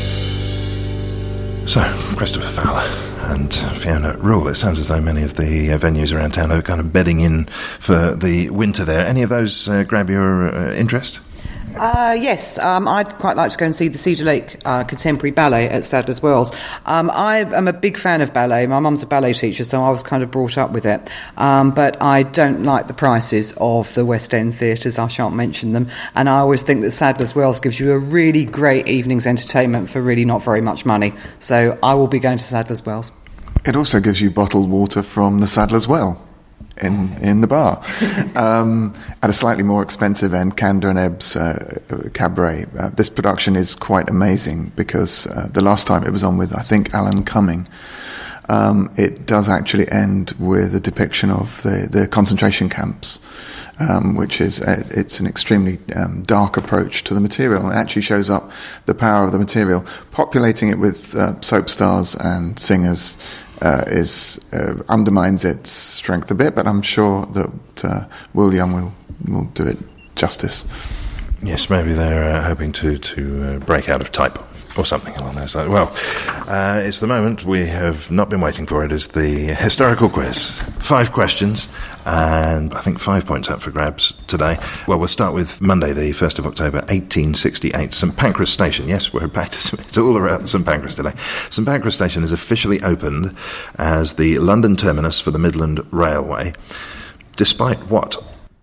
So, Christopher Fowler and Fiona Rule, it sounds as though many of the uh, venues around town are kind of bedding in for the winter there. Any of those uh, grab your uh, interest? Uh, yes, um, I'd quite like to go and see the Cedar Lake uh, Contemporary Ballet at Sadler's Wells. Um, I am a big fan of ballet. My mum's a ballet teacher, so I was kind of brought up with it. Um, but I don't like the prices of the West End theatres. I shan't mention them. And I always think that Sadler's Wells gives you a really great evening's entertainment for really not very much money. So I will be going to Sadler's Wells. It also gives you bottled water from the Sadler's Well in in the bar. Um, at a slightly more expensive end, Candor and Ebbs uh, Cabaret. Uh, this production is quite amazing because uh, the last time it was on with, I think, Alan Cumming, um, it does actually end with a depiction of the, the concentration camps, um, which is, uh, it's an extremely um, dark approach to the material, and it actually shows up the power of the material. Populating it with uh, soap stars and singers Uh, is uh, undermines its strength a bit, but I'm sure that uh, Will Young will will do it justice. Yes, maybe they're uh, hoping to to uh, break out of type or something along those lines. Well, uh, it's the moment we have not been waiting for. It is the historical quiz. Five questions, and I think five points up for grabs today. Well, we'll start with Monday, the first of October, eighteen sixty-eight. St Pancras Station. Yes, we're back to it's all around St Pancras today. St Pancras Station is officially opened as the London terminus for the Midland Railway. Despite what?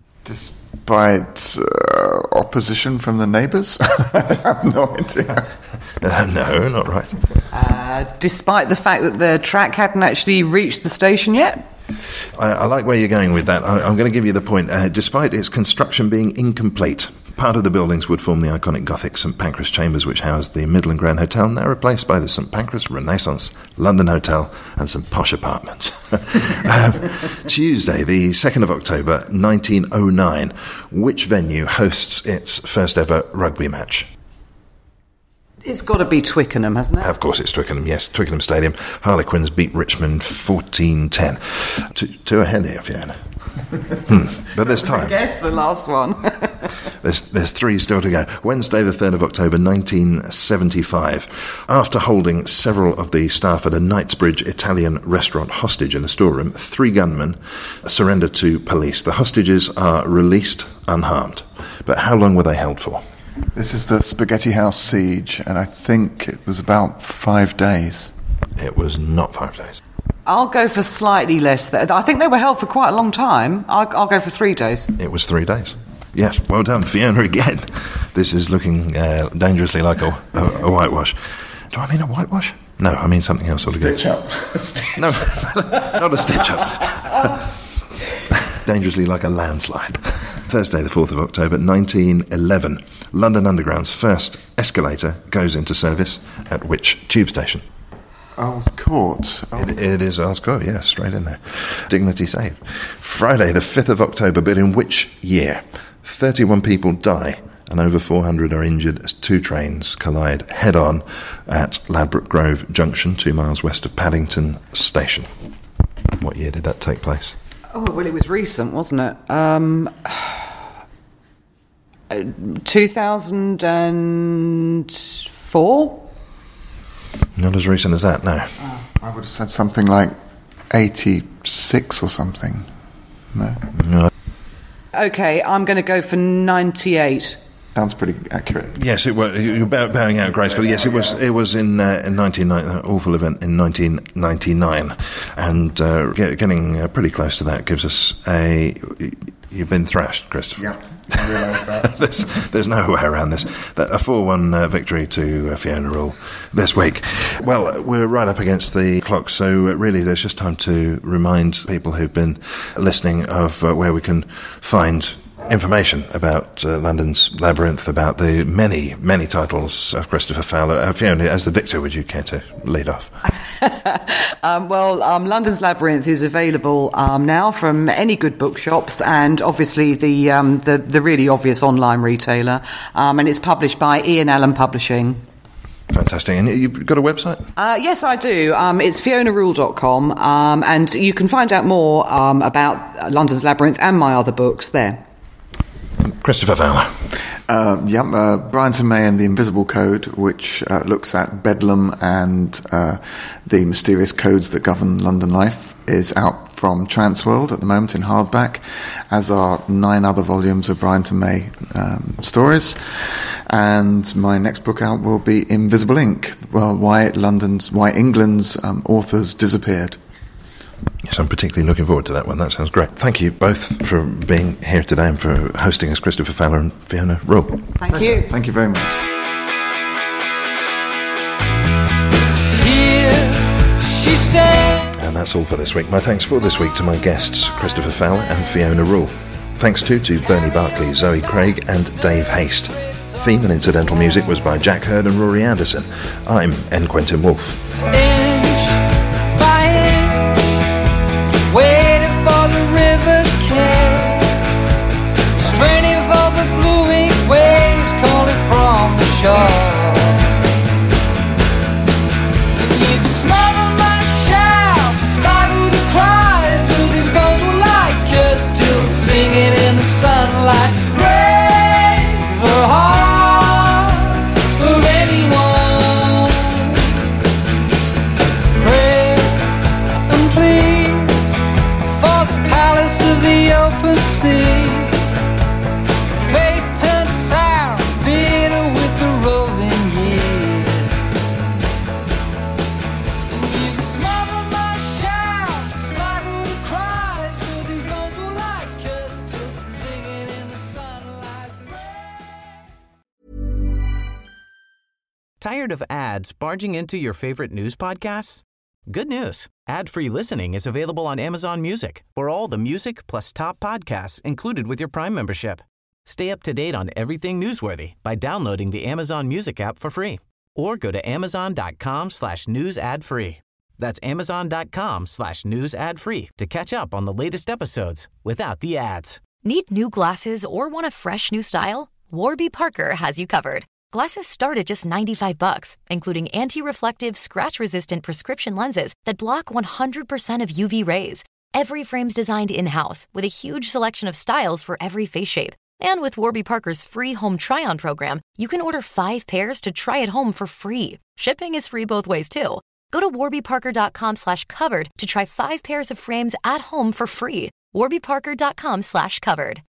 Despite uh, opposition from the neighbours? I have no idea. Uh, no, not right. Uh, despite the fact that the track hadn't actually reached the station yet? I, I like where you're going with that. I, I'm going to give you the point. Uh, despite its construction being incomplete, part of the buildings would form the iconic Gothic St Pancras Chambers, which housed the Midland Grand Hotel, now replaced by the St Pancras Renaissance London Hotel and some posh apartments. um, Tuesday, the second of October, nineteen oh nine. Which venue hosts its first ever rugby match? It's got to be Twickenham, hasn't it? Of course it's Twickenham, yes. Twickenham Stadium. Harlequins beat Richmond fourteen ten. Two, two ahead here, Fiona. hmm. But there's time. I guess the last one. there's, there's three still to go. Wednesday, the third of October, nineteen seventy-five. After holding several of the staff at a Knightsbridge Italian restaurant hostage in a storeroom, three gunmen surrendered to police. The hostages are released unharmed. But how long were they held for? This is the Spaghetti House siege, and I think it was about five days. It was not five days. I'll go for slightly less. Th- I think they were held for quite a long time. I'll, I'll go for three days. It was three days. Yes, well done, Fiona, again. This is looking uh, dangerously like a, a, a whitewash. Do I mean a whitewash? No, I mean something else. Stitch up. No, not a stitch up. Dangerously like a landslide. Thursday, the fourth of October, nineteen eleven. London Underground's first escalator goes into service at which tube station? Earl's Court. It, it is Earl's Court, yes, straight in there. Dignity saved. Friday, the fifth of October, but in which year? thirty-one people die and over four hundred are injured as two trains collide head-on at Ladbroke Grove Junction, two miles west of Paddington Station. What year did that take place? Oh, well, it was recent, wasn't it? Um, two thousand four? Not as recent as that, no. Oh, I would have said something like eighty-six or something. No? No. OK, I'm going to go for ninety-eight. Sounds pretty accurate. Yes, it was. You're bowing out gracefully. Yes, it was. It was in uh, in nineteen ninety, that awful event in nineteen ninety-nine, and uh, get, getting uh, pretty close to that gives us a. You've been thrashed, Christopher. Yeah, I realise that. there's, there's no way around this. A four one uh, victory to uh, Fiona Rule this week. Well, we're right up against the clock, so uh, really there's just time to remind people who've been listening of uh, where we can find information about uh, London's Labyrinth, about the many, many titles of Christopher Fowler. Uh, Fiona, as the victor, would you care to lead off? um, well, um, London's Labyrinth is available um, now from any good bookshops and obviously the um, the, the really obvious online retailer, um, and it's published by Ian Allen Publishing. Fantastic. And you've got a website? Uh, yes, I do. Um, it's fiona rule dot com, um, and you can find out more um, about London's Labyrinth and my other books there. Christopher Fowler. Uh, yeah, uh, Bryant and May and the Invisible Code, which uh, looks at Bedlam and uh, the mysterious codes that govern London life, is out from Transworld at the moment in hardback, as are nine other volumes of Bryant and May um, stories. And my next book out will be Invisible Ink, well, why London's, why England's um, authors disappeared. Yes, I'm particularly looking forward to that one. That sounds great. Thank you both for being here today and for hosting us, Christopher Fowler and Fiona Rule. Thank Pleasure. you. Thank you very much. Here she stands. And that's all for this week. My thanks for this week to my guests, Christopher Fowler and Fiona Rule. Thanks too to Bernie Barclay, Zoe Craig and Dave Haste. Theme and incidental music was by Jack Hurd and Rory Anderson. I'm N. Quentin Woolf. Waiting for the river's kiss, straining for the blue ink waves calling from the shore. And you smother my shouts and stifle the cries, but these bones will like us till singing in the sunlight. Break the heart of anyone. Pray and please for this palace of the open sea. Faith turned sour, bitter with the rolling years. And you can smother my shouts, stifle the cries, but these bones will like us till singing in the sunlight. Tired of ads barging into your favorite news podcasts? Good news. Ad-free listening is available on Amazon Music for all the music plus top podcasts included with your Prime membership. Stay up to date on everything newsworthy by downloading the Amazon Music app for free or go to amazon.com slash news ad free. That's amazon.com slash news ad free to catch up on the latest episodes without the ads. Need new glasses or want a fresh new style? Warby Parker has you covered. Glasses start at just ninety-five bucks, including anti-reflective, scratch-resistant prescription lenses that block one hundred percent of U V rays. Every frame's designed in-house with a huge selection of styles for every face shape. And with Warby Parker's free home try-on program, you can order five pairs to try at home for free. Shipping is free both ways, too. Go to warbyparker.com slash covered to try five pairs of frames at home for free. warbyparker.com slash covered.